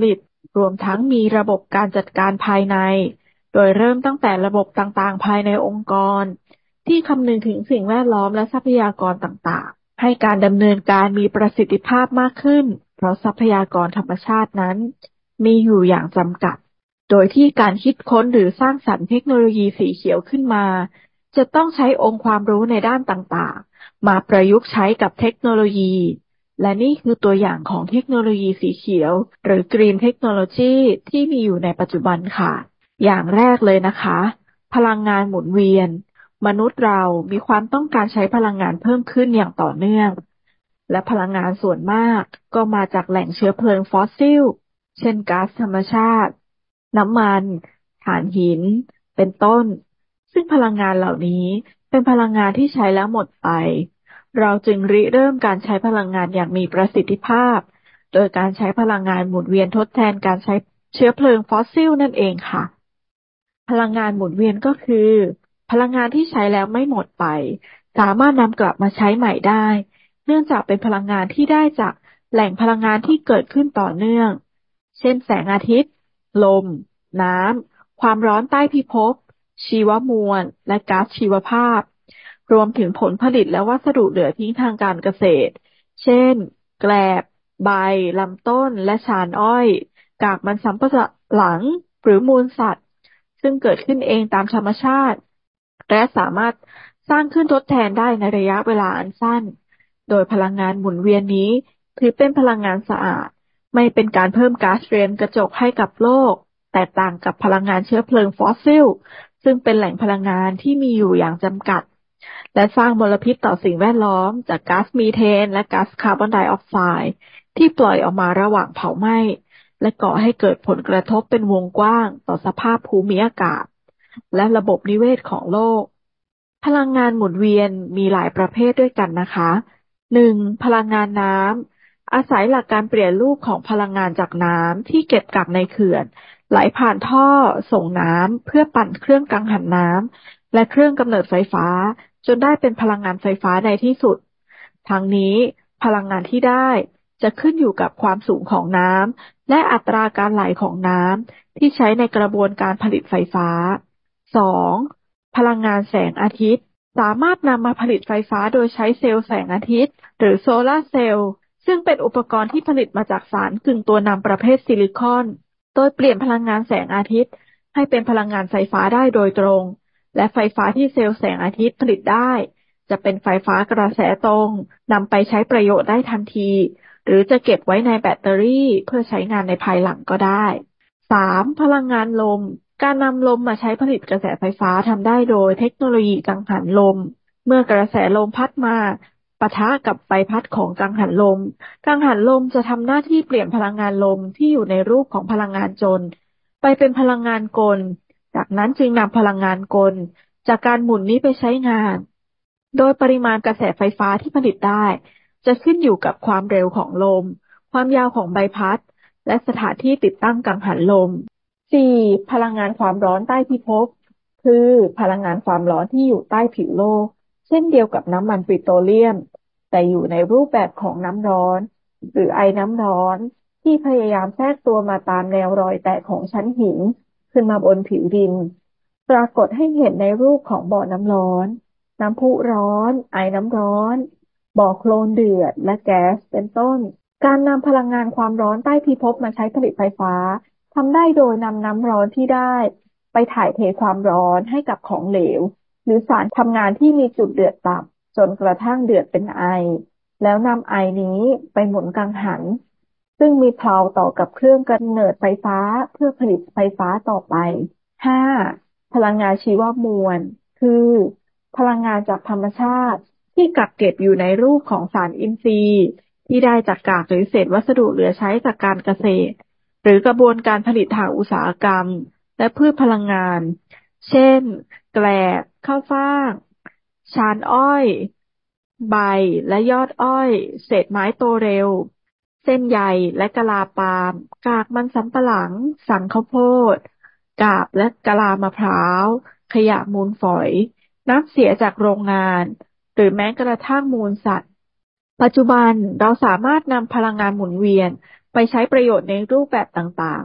รวมทั้งมีระบบการจัดการภายในโดยเริ่มตั้งแต่ระบบต่างๆภายในองค์กรที่คำนึงถึงสิ่งแวดล้อมและทรัพยากรต่างๆให้การดำเนินการมีประสิทธิภาพมากขึ้นเพราะทรัพยากรธรรมชาตินั้นมีอยู่อย่างจำกัดโดยที่การคิดค้นหรือสร้างสรรค์เทคโนโลยีสีเขียวขึ้นมาจะต้องใช้องค์ความรู้ในด้านต่างๆมาประยุกต์ใช้กับเทคโนโลยีและนี่คือตัวอย่างของเทคโนโลยีสีเขียวหรือ Green Technology ที่มีอยู่ในปัจจุบันค่ะอย่างแรกเลยนะคะพลังงานหมุนเวียนมนุษย์เรามีความต้องการใช้พลังงานเพิ่มขึ้นอย่างต่อเนื่องและพลังงานส่วนมากก็มาจากแหล่งเชื้อเพลิงฟอสซิลเช่นก๊าซธรรมชาติน้ำมันถ่านหินเป็นต้นซึ่งพลังงานเหล่านี้เป็นพลังงานที่ใช้แล้วหมดไปเราจึงริเริ่มการใช้พลังงานอย่างมีประสิทธิภาพโดยการใช้พลังงานหมุนเวียนทดแทนการใช้เชื้อเพลิงฟอสซิลนั่นเองค่ะพลังงานหมุนเวียนก็คือพลังงานที่ใช้แล้วไม่หมดไปสามารถนำกลับมาใช้ใหม่ได้เนื่องจากเป็นพลังงานที่ได้จากแหล่งพลังงานที่เกิดขึ้นต่อเนื่องเช่นแสงอาทิตย์ลมน้ำความร้อนใต้พิภพชีวมวลและก๊าซชีวภาพรวมถึงผลผลิตและวัสดุเหลือทิ้งทางการเกษตรเช่นแกลบใบลำต้นและชานอ้อยกากมันสำปะหลังหรือมูลสัตว์ซึ่งเกิดขึ้นเองตามธรรมชาติและสามารถสร้างขึ้นทดแทนได้ในระยะเวลาอันสั้นโดยพลังงานหมุนเวียนนี้ถือเป็นพลังงานสะอาดไม่เป็นการเพิ่มก๊าซเรือนกระจกให้กับโลกแตกต่างกับพลังงานเชื้อเพลิงฟอสซิลซึ่งเป็นแหล่งพลังงานที่มีอยู่อย่างจำกัดและสร้างมลพิษต่อสิ่งแวดล้อมจากก๊าซมีเทนและก๊าซคาร์บอนไดออกไซด์ที่ปล่อยออกมาระหว่างเผาไหม้และก่อให้เกิดผลกระทบเป็นวงกว้างต่อสภาพภูมิอากาศและระบบนิเวศของโลกพลังงานหมุนเวียนมีหลายประเภทด้วยกันนะคะ 1. พลังงานน้ำอาศัยหลักการเปลี่ยนรูปของพลังงานจากน้ำที่เก็บกักในเขื่อนไหลผ่านท่อส่งน้ำเพื่อปั่นเครื่องกังหันน้ำและเครื่องกำเนิดไฟฟ้าจนได้เป็นพลังงานไฟฟ้าในที่สุดทั้งนี้พลังงานที่ได้จะขึ้นอยู่กับความสูงของน้ำและอัตราการไหลของน้ำที่ใช้ในกระบวนการผลิตไฟฟ้า 2. พลังงานแสงอาทิตย์สามารถนำมาผลิตไฟฟ้าโดยใช้เซลล์แสงอาทิตย์หรือโซลาร์เซลล์ซึ่งเป็นอุปกรณ์ที่ผลิตมาจากสารกึ่งตัวนำประเภทซิลิคอนโดยเปลี่ยนพลังงานแสงอาทิตย์ให้เป็นพลังงานไฟฟ้าได้โดยตรงและไฟฟ้าที่เซลล์แสงอาทิตย์ผลิตได้จะเป็นไฟฟ้ากระแสตรงนำไปใช้ประโยชน์ได้ทันทีหรือจะเก็บไว้ในแบตเตอรี่เพื่อใช้งานในภายหลังก็ได้ 3. พลังงานลมการนำลมมาใช้ผลิตกระแสไฟฟ้าทำได้โดยเทคโนโลยีกังหันลมเมื่อกระแสลมพัดมาปะทะกับใบพัดของกังหันลมกังหันลมจะทำหน้าที่เปลี่ยนพลังงานลมที่อยู่ในรูปของพลังงานจลไปเป็นพลังงานกลจากนั้นจึงนำพลังงานกลจากการหมุนนี้ไปใช้งานโดยปริมาณกระแสไฟฟ้าที่ผลิตได้จะขึ้นอยู่กับความเร็วของลมความยาวของใบพัดและสถานที่ติดตั้งกังหันลม 4. พลังงานความร้อนใต้พิภพคือพลังงานความร้อนที่อยู่ใต้ผิวโลกเช่นเดียวกับน้ำมันปิโตรเลียมแต่อยู่ในรูปแบบของน้ำร้อนหรือไอน้ำร้อนที่พยายามแทรกตัวมาตามแนวรอยแตกของชั้นหินขึ้นมาบนผิวดินปรากฏให้เห็นในรูปของบ่อน้ำร้อนน้ำพุร้อนไอน้ำร้อนบ่อโคลนเดือดและแก๊สเป็นต้นการนำพลังงานความร้อนใต้พิภพมาใช้ผลิตไฟฟ้าทำได้โดยนำน้ำร้อนที่ได้ไปถ่ายเทความร้อนให้กับของเหลวหรือสารทำงานที่มีจุดเดือดต่ำจนกระทั่งเดือดเป็นไอแล้วนำไอนี้ไปหมุนกังหันซึ่งมีเพลาต่อกับเครื่องกำเนิดไฟฟ้าเพื่อผลิตไฟฟ้าต่อไป 5. พลังงานชีวมวลคือพลังงานจากธรรมชาติที่กักเก็บอยู่ในรูปของสารอินทรีย์ที่ได้จากกากหรือเศษวัสดุเหลือใช้จากการเกษตรหรือกระบวนการผลิตทางอุตสาหกรรมและพืชพลังงานเช่นแกลบข้าวฟ่างชานอ้อยใบและยอดอ้อยเศษไม้โตเร็วเส้นใยและกะลาปาล์มกากมันสำปะหลังสังข้าวโพดกาบและกะลามะพร้าวขยะมูลฝอยน้ำเสียจากโรงงานหรือแม้กระทั่งมูลสัตว์ปัจจุบันเราสามารถนำพลังงานหมุนเวียนไปใช้ประโยชน์ในรูปแบบต่าง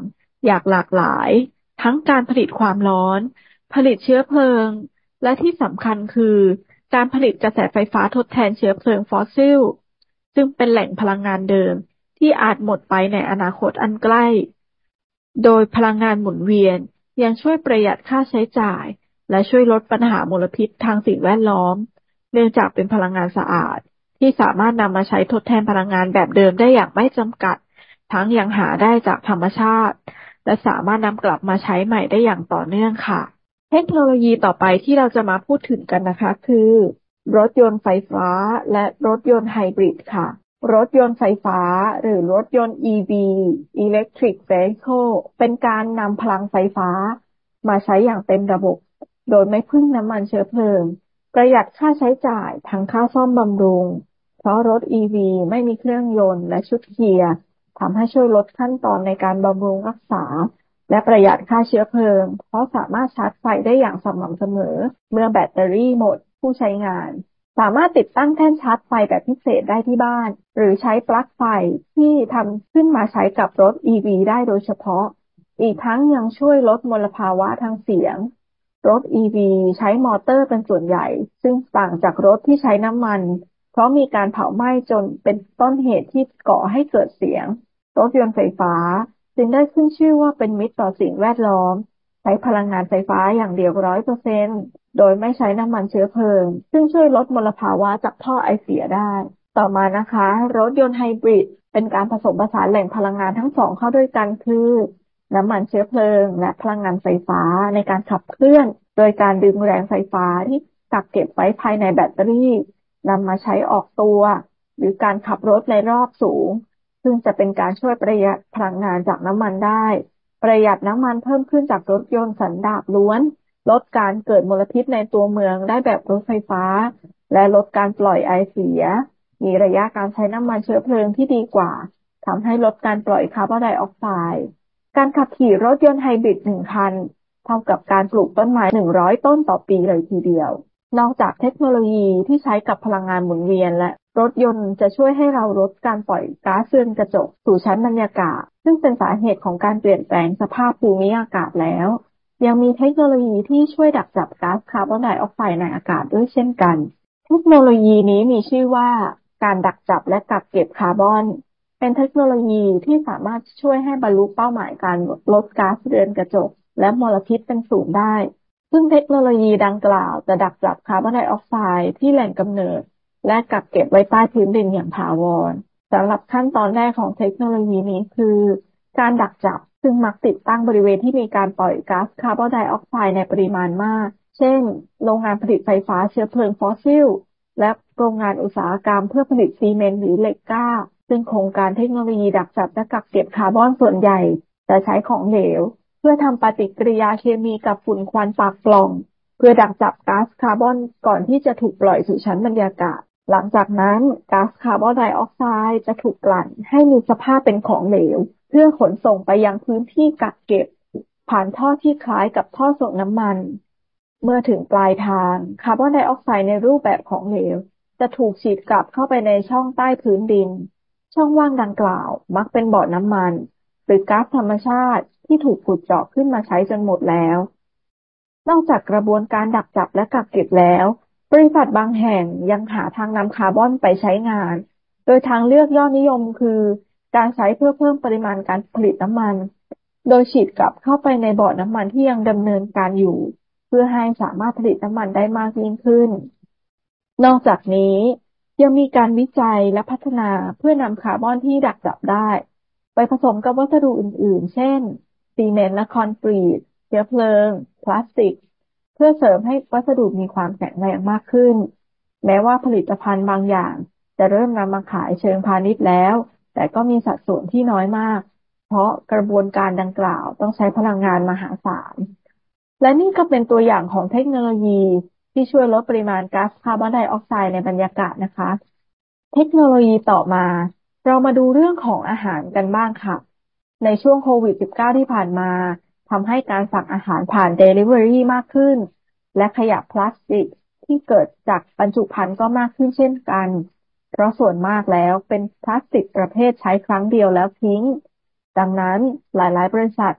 อย่างหลากหลายทั้งการผลิตความร้อนผลิตเชื้อเพลิงและที่สำคัญคือการผลิตกระแสไฟฟ้าทดแทนเชื้อเพลิงฟอสซิลซึ่งเป็นแหล่งพลังงานเดิมที่อาจหมดไปในอนาคตอันใกล้โดยพลังงานหมุนเวียนยังช่วยประหยัดค่าใช้จ่ายและช่วยลดปัญหามลพิษทางสิ่งแวดล้อมเนื่องจากเป็นพลังงานสะอาดที่สามารถนำมาใช้ทดแทนพลังงานแบบเดิมได้อย่างไม่จำกัดทั้งยังหาได้จากธรรมชาติและสามารถนำกลับมาใช้ใหม่ได้อย่างต่อเนื่องค่ะเทคโนโลยีต่อไปที่เราจะมาพูดถึงกันนะคะคือรถยนต์ไฟฟ้าและรถยนต์ไฮบริดค่ะรถยนต์ไฟฟ้าหรือรถยนต์ EV Electric Vehicle เป็นการนำพลังไฟฟ้ามาใช้อย่างเต็มระบบโดยไม่พึ่งน้ำมันเชื้อเพลิงประหยัดค่าใช้จ่ายทั้งค่าซ่อมบำรุงเพราะรถ EV ไม่มีเครื่องยนต์และชุดเกียร์ทำให้ช่วยลดขั้นตอนในการบำรุงรักษาและประหยัดค่าเชื้อเพลิงเพราะสามารถชาร์จไฟได้อย่างสม่ำเสมอเมื่อแบตเตอรี่หมดผู้ใช้งานสามารถติดตั้งแท่นชาร์จไฟแบบพิเศษได้ที่บ้านหรือใช้ปลั๊กไฟที่ทำขึ้นมาใช้กับรถ EV ได้โดยเฉพาะอีกทั้งยังช่วยลดมลภาวะทางเสียงรถ EV ใช้มอเตอร์เป็นส่วนใหญ่ซึ่งต่างจากรถที่ใช้น้ำมันเพราะมีการเผาไหม้จนเป็นต้นเหตุที่ก่อให้เกิดเสียงรถยนต์ไฟฟ้าจึงได้ขึ้นชื่อว่าเป็นมิตรต่อสิ่งแวดล้อมใช้พลังงานไฟฟ้าอย่างเดียว 100% โดยไม่ใช้น้ำมันเชื้อเพลิงซึ่งช่วยลดมลภาวะจากท่อไอเสียได้ต่อมานะคะรถยนต์ไฮบริดเป็นการผสมผสานแหล่งพลังงานทั้งสองเข้าด้วยกันคือน้ำมันเชื้อเพลิงและพลังงานไฟฟ้าในการขับเคลื่อนโดยการดึงแรงไฟฟ้าที่กักเก็บไว้ภายในแบตเตอรี่นำมาใช้ออกตัวหรือการขับรถในรอบสูงซึ่งจะเป็นการช่วยประหยัดพลังงานจากน้ำมันได้ประหยัดน้ำมันเพิ่มขึ้นจากรถยนต์สันดาปล้วนลดการเกิดมลพิษในตัวเมืองได้แบบรถไฟฟ้าและลดการปล่อยไอเสียมีระยะการใช้น้ำมันเชื้อเพลิงที่ดีกว่าทำให้ลดการปล่อยคาร์บอนไดออกไซด์การขับขี่รถยนต์ไฮบริด1 คันเท่ากับการปลูกต้นไม้100 ต้นต่อปีเลยทีเดียวนอกจากเทคโนโลยีที่ใช้กับพลังงานหมุนเวียนและรถยนต์จะช่วยให้เราลดการปล่อยก๊าซเรือนกระจกสู่ชั้นบรรยากาศซึ่งเป็นสาเหตุของการเปลี่ยนแปลงสภาพภูมิอากาศแล้วยังมีเทคโนโลยีที่ช่วยดักจับก๊าซคาร์บอนไดออกไซด์ในอากาศด้วยเช่นกันเทคโนโลยีนี้มีชื่อว่าการดักจับและกักเก็บคาร์บอนเป็นเทคโนโลยีที่สามารถช่วยให้บรรลุเป้าหมายการลดก๊าซเรือนกระจกและมลพิษเป็นศูนย์ได้ซึ่งเทคโนโลยีดังกล่าวจะดักจับคาร์บอนไดออกไซด์ที่แหล่งกำเนิดและกักเก็บไว้ใต้พื้นดินอย่างถาวรสำหรับขั้นตอนแรกของเทคโนโลยีนี้คือการดักจับซึ่งมักติดตั้งบริเวณที่มีการปล่อยก๊าซคาร์บอนไดออกไซด์ในปริมาณมากเช่นโรงงานผลิตไฟฟ้าเชื้อเพลิงฟอสซิลและโรงงานอุตสาหกรรมเพื่อผลิตซีเมนต์หรือเหล็กกล้าซึ่งโครงการเทคโนโลยีดักจับและกักเก็บคาร์บอนส่วนใหญ่จะใช้ของเหลวเพื่อทำปฏิกิริยาเคมีกับฝุ่นควันปากปล่องเพื่อดักจับก๊าซคาร์บอนก่อนที่จะถูกปล่อยสู่ชั้นบรรยากาศหลังจากนั้นก๊าซคาร์บอนไดออกไซด์จะถูกกลั่นให้มีสภาพเป็นของเหลวเพื่อขนส่งไปยังพื้นที่กักเก็บผ่านท่อที่คล้ายกับท่อส่งน้ำมันเมื่อถึงปลายทางคาร์บอนไดออกไซด์ในรูปแบบของเหลวจะถูกฉีดกลับเข้าไปในช่องใต้พื้นดินช่องว่างดังกล่าวมักเป็นบ่อน้ำมันหรือก๊าซธรรมชาติที่ถูกขุดเจาะขึ้นมาใช้จนหมดแล้วนอกจากกระบวนการดักจับและกักเก็บแล้วบริษัทบางแห่งยังหาทางนำคาร์บอนไปใช้งานโดยทางเลือกยอดนิยมคือการใช้เพื่อเพิ่มปริมาณการผลิตน้ำมันโดยฉีดกลับเข้าไปในบ่อน้ำมันที่ยังดำเนินการอยู่เพื่อให้สามารถผลิตน้ำมันได้มากยิ่งขึ้นนอกจากนี้ยังมีการวิจัยและพัฒนาเพื่อนำคาร์บอนที่ดักจับได้ไปผสมกับวัสดุอื่นๆเช่นซีเมนต์และคอนกรีตเชื้อเพลิงพลาสติกเพื่อเสริมให้วัสดุมีความแข็งแรงมากขึ้นแม้ว่าผลิตภัณฑ์บางอย่างจะเริ่มนำมาขายเชิงพาณิชย์แล้วแต่ก็มีสัดส่วนที่น้อยมากเพราะกระบวนการดังกล่าวต้องใช้พลังงานมหาศาลและนี่ก็เป็นตัวอย่างของเทคโนโลยีที่ช่วยลดปริมาณก๊าซคาร์บอนไดออกไซด์ในบรรยากาศนะคะเทคโนโลยีต่อมาเรามาดูเรื่องของอาหารกันบ้างค่ะในช่วงโควิด -19 ที่ผ่านมาทำให้การสั่งอาหารผ่าน Delivery มากขึ้นและขยะพลาสติกที่เกิดจากบรรจุภัณฑ์ก็มากขึ้นเช่นกันเพราะส่วนมากแล้วเป็นพลาสติกประเภทใช้ครั้งเดียวแล้วทิ้งดังนั้นหลายๆบริษัท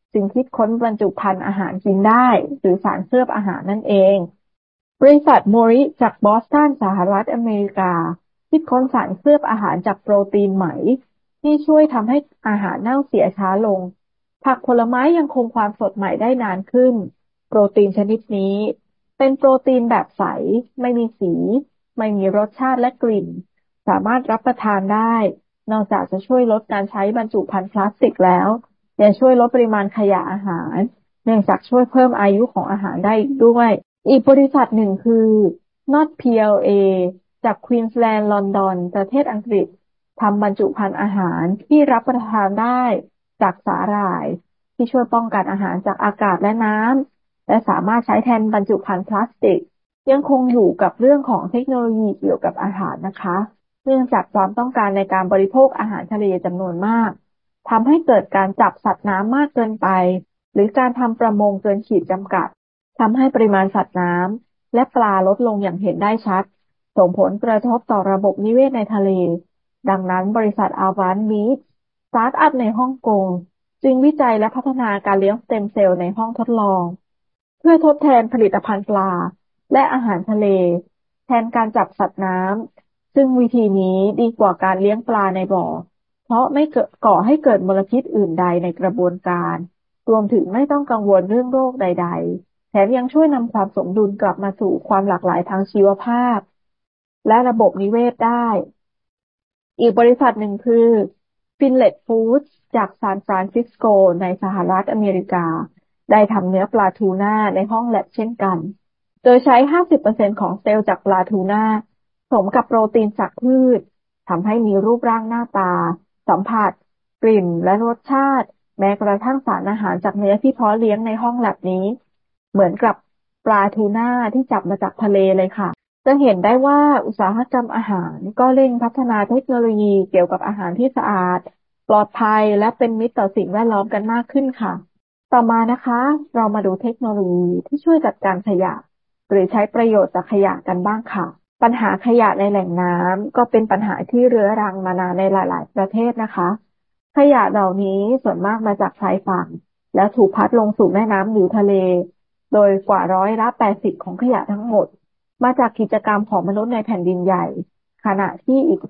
จึงคิดค้นบรรจุภัณฑ์อาหารกินได้หรือสารเคลือบอาหารนั่นเองบริษัทโมริจากบอสตันสหรัฐอเมริกาคิดค้นสารเคลือบอาหารจากโปรตีนไหมที่ช่วยทำให้อาหารเน่าเสียช้าลงผักผลไม้ยังคงความสดใหม่ได้นานขึ้นโปรตีนชนิดนี้เป็นโปรตีนแบบใสไม่มีสีไม่มีรสชาติและกลิ่นสามารถรับประทานได้นอกจากจะช่วยลดการใช้บรรจุภัณฑ์พลาสติกแล้วยังช่วยลดปริมาณขยะอาหารเนื่องจากช่วยเพิ่มอายุของอาหารได้อีกด้วยอีกบริษัทหนึ่งคือ Not PLA จากควีนส์แลนด์ลอนดอนประเทศอังกฤษทำบรรจุภัณฑ์อาหารที่รับประทานได้จากสาหร่ายที่ช่วยป้องกันอาหารจากอากาศและน้ำและสามารถใช้แทนบรรจุภัณฑ์พลาสติกยังคงอยู่กับเรื่องของเทคโนโลยีเกี่ยวกับอาหารนะคะเนื่องจากความต้องการในการบริโภคอาหารทะเลจำนวนมากทำให้เกิดการจับสัตว์น้ำมากเกินไปหรือการทำประมงเกินขีดจำกัดทำให้ปริมาณสัตว์น้ำและปลาลดลงอย่างเห็นได้ชัดส่งผลกระทบต่อระบบนิเวศในทะเลดังนั้นบริษัทอัลวานมีทสตาร์ทอัพในฮ่องกงจึงวิจัยและพัฒนาการเลี้ยงสเต็มเซลล์ในห้องทดลองเพื่อทดแทนผลิตภัณฑ์ปลาและอาหารทะเลแทนการจับสัตว์น้ำซึ่งวิธีนี้ดีกว่าการเลี้ยงปลาในบ่อเพราะไม่ก่อให้เกิดมลพิษอื่นใดในกระบวนการรวมถึงไม่ต้องกังวลเรื่องโรคใดๆแถมยังช่วยนำความสมดุลกลับมาสู่ความหลากหลายทางชีวภาพและระบบนิเวศได้อีกบริษัทหนึ่งคือ Finlet Foods จากซานฟรานซิสโกในสหรัฐอเมริกาได้ทำเนื้อปลาทูน่าในห้องแลบเช่นกันโดยใช้ 50% ของเซลล์จากปลาทูน่าผสมกับโปรตีนจากพืชทำให้มีรูปร่างหน้าตาสัมผัสกลิ่นและรสชาติแม้กระทั่งสารอาหารจากเนื้อที่เพาะเลี้ยงในห้องแลบนี้เหมือนกับปลาทูน่าที่จับมาจากทะเลเลยค่ะจะเห็นได้ว่าอุตสาหกรรมอาหารก็เร่งพัฒนาเทคโนโลยีเกี่ยวกับอาหารที่สะอาดปลอดภัยและเป็นมิตรต่อสิ่งแวดล้อมกันมากขึ้นค่ะต่อมานะคะเรามาดูเทคโนโลยีที่ช่วยจัดการขยะหรือใช้ประโยชน์จากขยะกันบ้างค่ะปัญหาขยะในแหล่งน้ำก็เป็นปัญหาที่เรื้อรังมานานในหลายๆประเทศนะคะขยะเหล่านี้ส่วนมากมาจากชายฝั่งแล้วถูกพัดลงสู่แม่น้ำหรือทะเลโดยกว่า80%ของขยะทั้งหมดมาจากกิจกรรมของมนุษย์ในแผ่นดินใหญ่ขณะที่อีก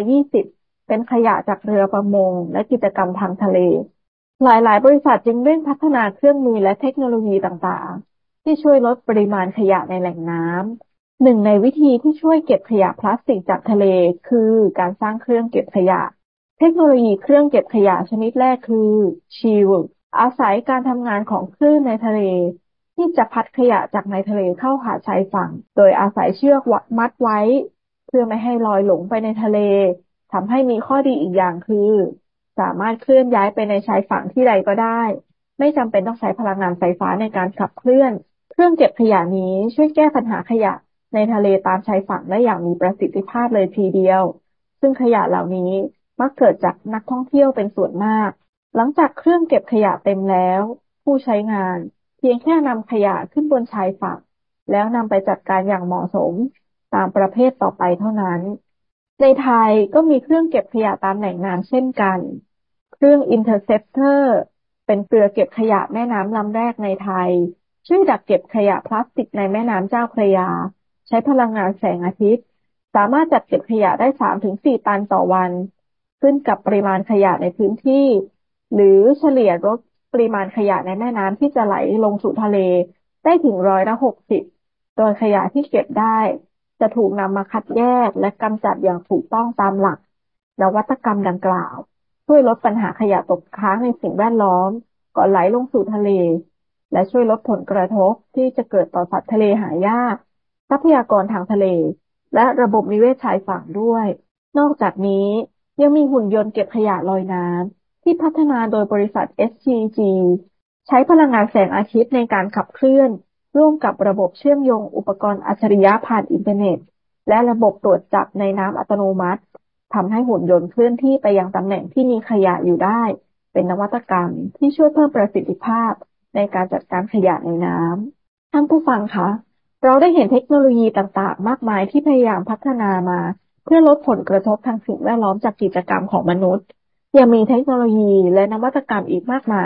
20%เป็นขยะจากเรือประมงและกิจกรรมทางทะเลหลายๆบริษัทจึงเร่งพัฒนาเครื่องมือและเทคโนโลยีต่างๆที่ช่วยลดปริมาณขยะในแหล่งน้ำหนึ่งในวิธีที่ช่วยเก็บขยะพลาสติกจากทะเลคือการสร้างเครื่องเก็บขยะเทคโนโลยีเครื่องเก็บขยะชนิดแรกคือ Shield อาศัยการทำงานของคลื่นในทะเลที่จะพัดขยะจากในทะเลเข้าหาชายฝั่งโดยอาศัยเชือกมัดไว้เพื่อไม่ให้ลอยหลงไปในทะเลทำให้มีข้อดีอีกอย่างคือสามารถเคลื่อนย้ายไปในชายฝั่งที่ใดก็ได้ไม่จำเป็นต้องใช้พลังงานไฟฟ้าในการขับเคลื่อนเครื่องเก็บขยะนี้ช่วยแก้ปัญหาขยะในทะเลตามชายฝั่งได้อย่างมีประสิทธิภาพเลยทีเดียวซึ่งขยะเหล่านี้มักเกิดจากนักท่องเที่ยวเป็นส่วนมากหลังจากเครื่องเก็บขยะเต็มแล้วผู้ใช้งานเพียงแค่นำขยะขึ้นบนชายฝั่งแล้วนำไปจัดการอย่างเหมาะสมตามประเภทต่อไปเท่านั้นในไทยก็มีเครื่องเก็บขยะตามแหล่งน้ำเช่นกันเครื่อง Interceptor เป็นเรือเก็บขยะแม่น้ำลำแรกในไทยช่วยดักเก็บขยะพลาสติกในแม่น้ำเจ้าพระยาใช้พลังงานแสงอาทิตย์สามารถจัดเก็บขยะได้ 3-4 ตันต่อวันขึ้นกับปริมาณขยะในพื้นที่หรือเฉลี่ยลดปริมาณขยะในแม่น้ำที่จะไหลลงสู่ทะเลได้ถึง60%โดยขยะที่เก็บได้จะถูกนำมาคัดแยกและกำจัดอย่างถูกต้องตามหลักนวัตกรรมดังกล่าวช่วยลดปัญหาขยะตกค้างในสิ่งแวดล้อมก่อนไหลลงสู่ทะเลและช่วยลดผลกระทบที่จะเกิดต่อสัตว์ทะเลหายากทรัพยากรทางทะเลและระบบนิเวศชายฝั่งด้วยนอกจากนี้ยังมีหุ่นยนต์เก็บขยะลอยน้ำที่พัฒนาโดยบริษัท SCG ใช้พลังงานแสงอาทิตย์ในการขับเคลื่อนร่วมกับระบบเชื่อมโยงอุปกรณ์อัจฉริยะผ่านอินเทอร์เน็ตและระบบตรวจจับในน้ำอัตโนมัติทำให้หุ่นยนต์เคลื่อนที่ไปยังตำแหน่งที่มีขยะอยู่ได้เป็นนวัตกรรมที่ช่วยเพิ่มประสิทธิภาพในการจัดการขยะในน้ำท่านผู้ฟังคะเราได้เห็นเทคโนโลยีต่างๆมากมายที่พยายามพัฒนามาเพื่อลดผลกระทบทางสิ่งแวดล้อมจากกิจกรรมของมนุษย์ยังมีเทคโนโลยีและนวัตกรรมอีกมากมาย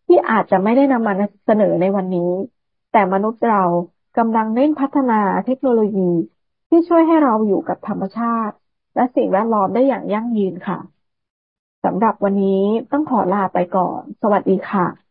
ที่อาจจะไม่ได้นำมาเสนอในวันนี้แต่มนุษย์เรากำลังเร่งพัฒนาเทคโนโลยีที่ช่วยให้เราอยู่กับธรรมชาติและสิ่งแวดล้อมได้อย่างยั่งยืนค่ะสำหรับวันนี้ต้องขอลาไปก่อนสวัสดีค่ะ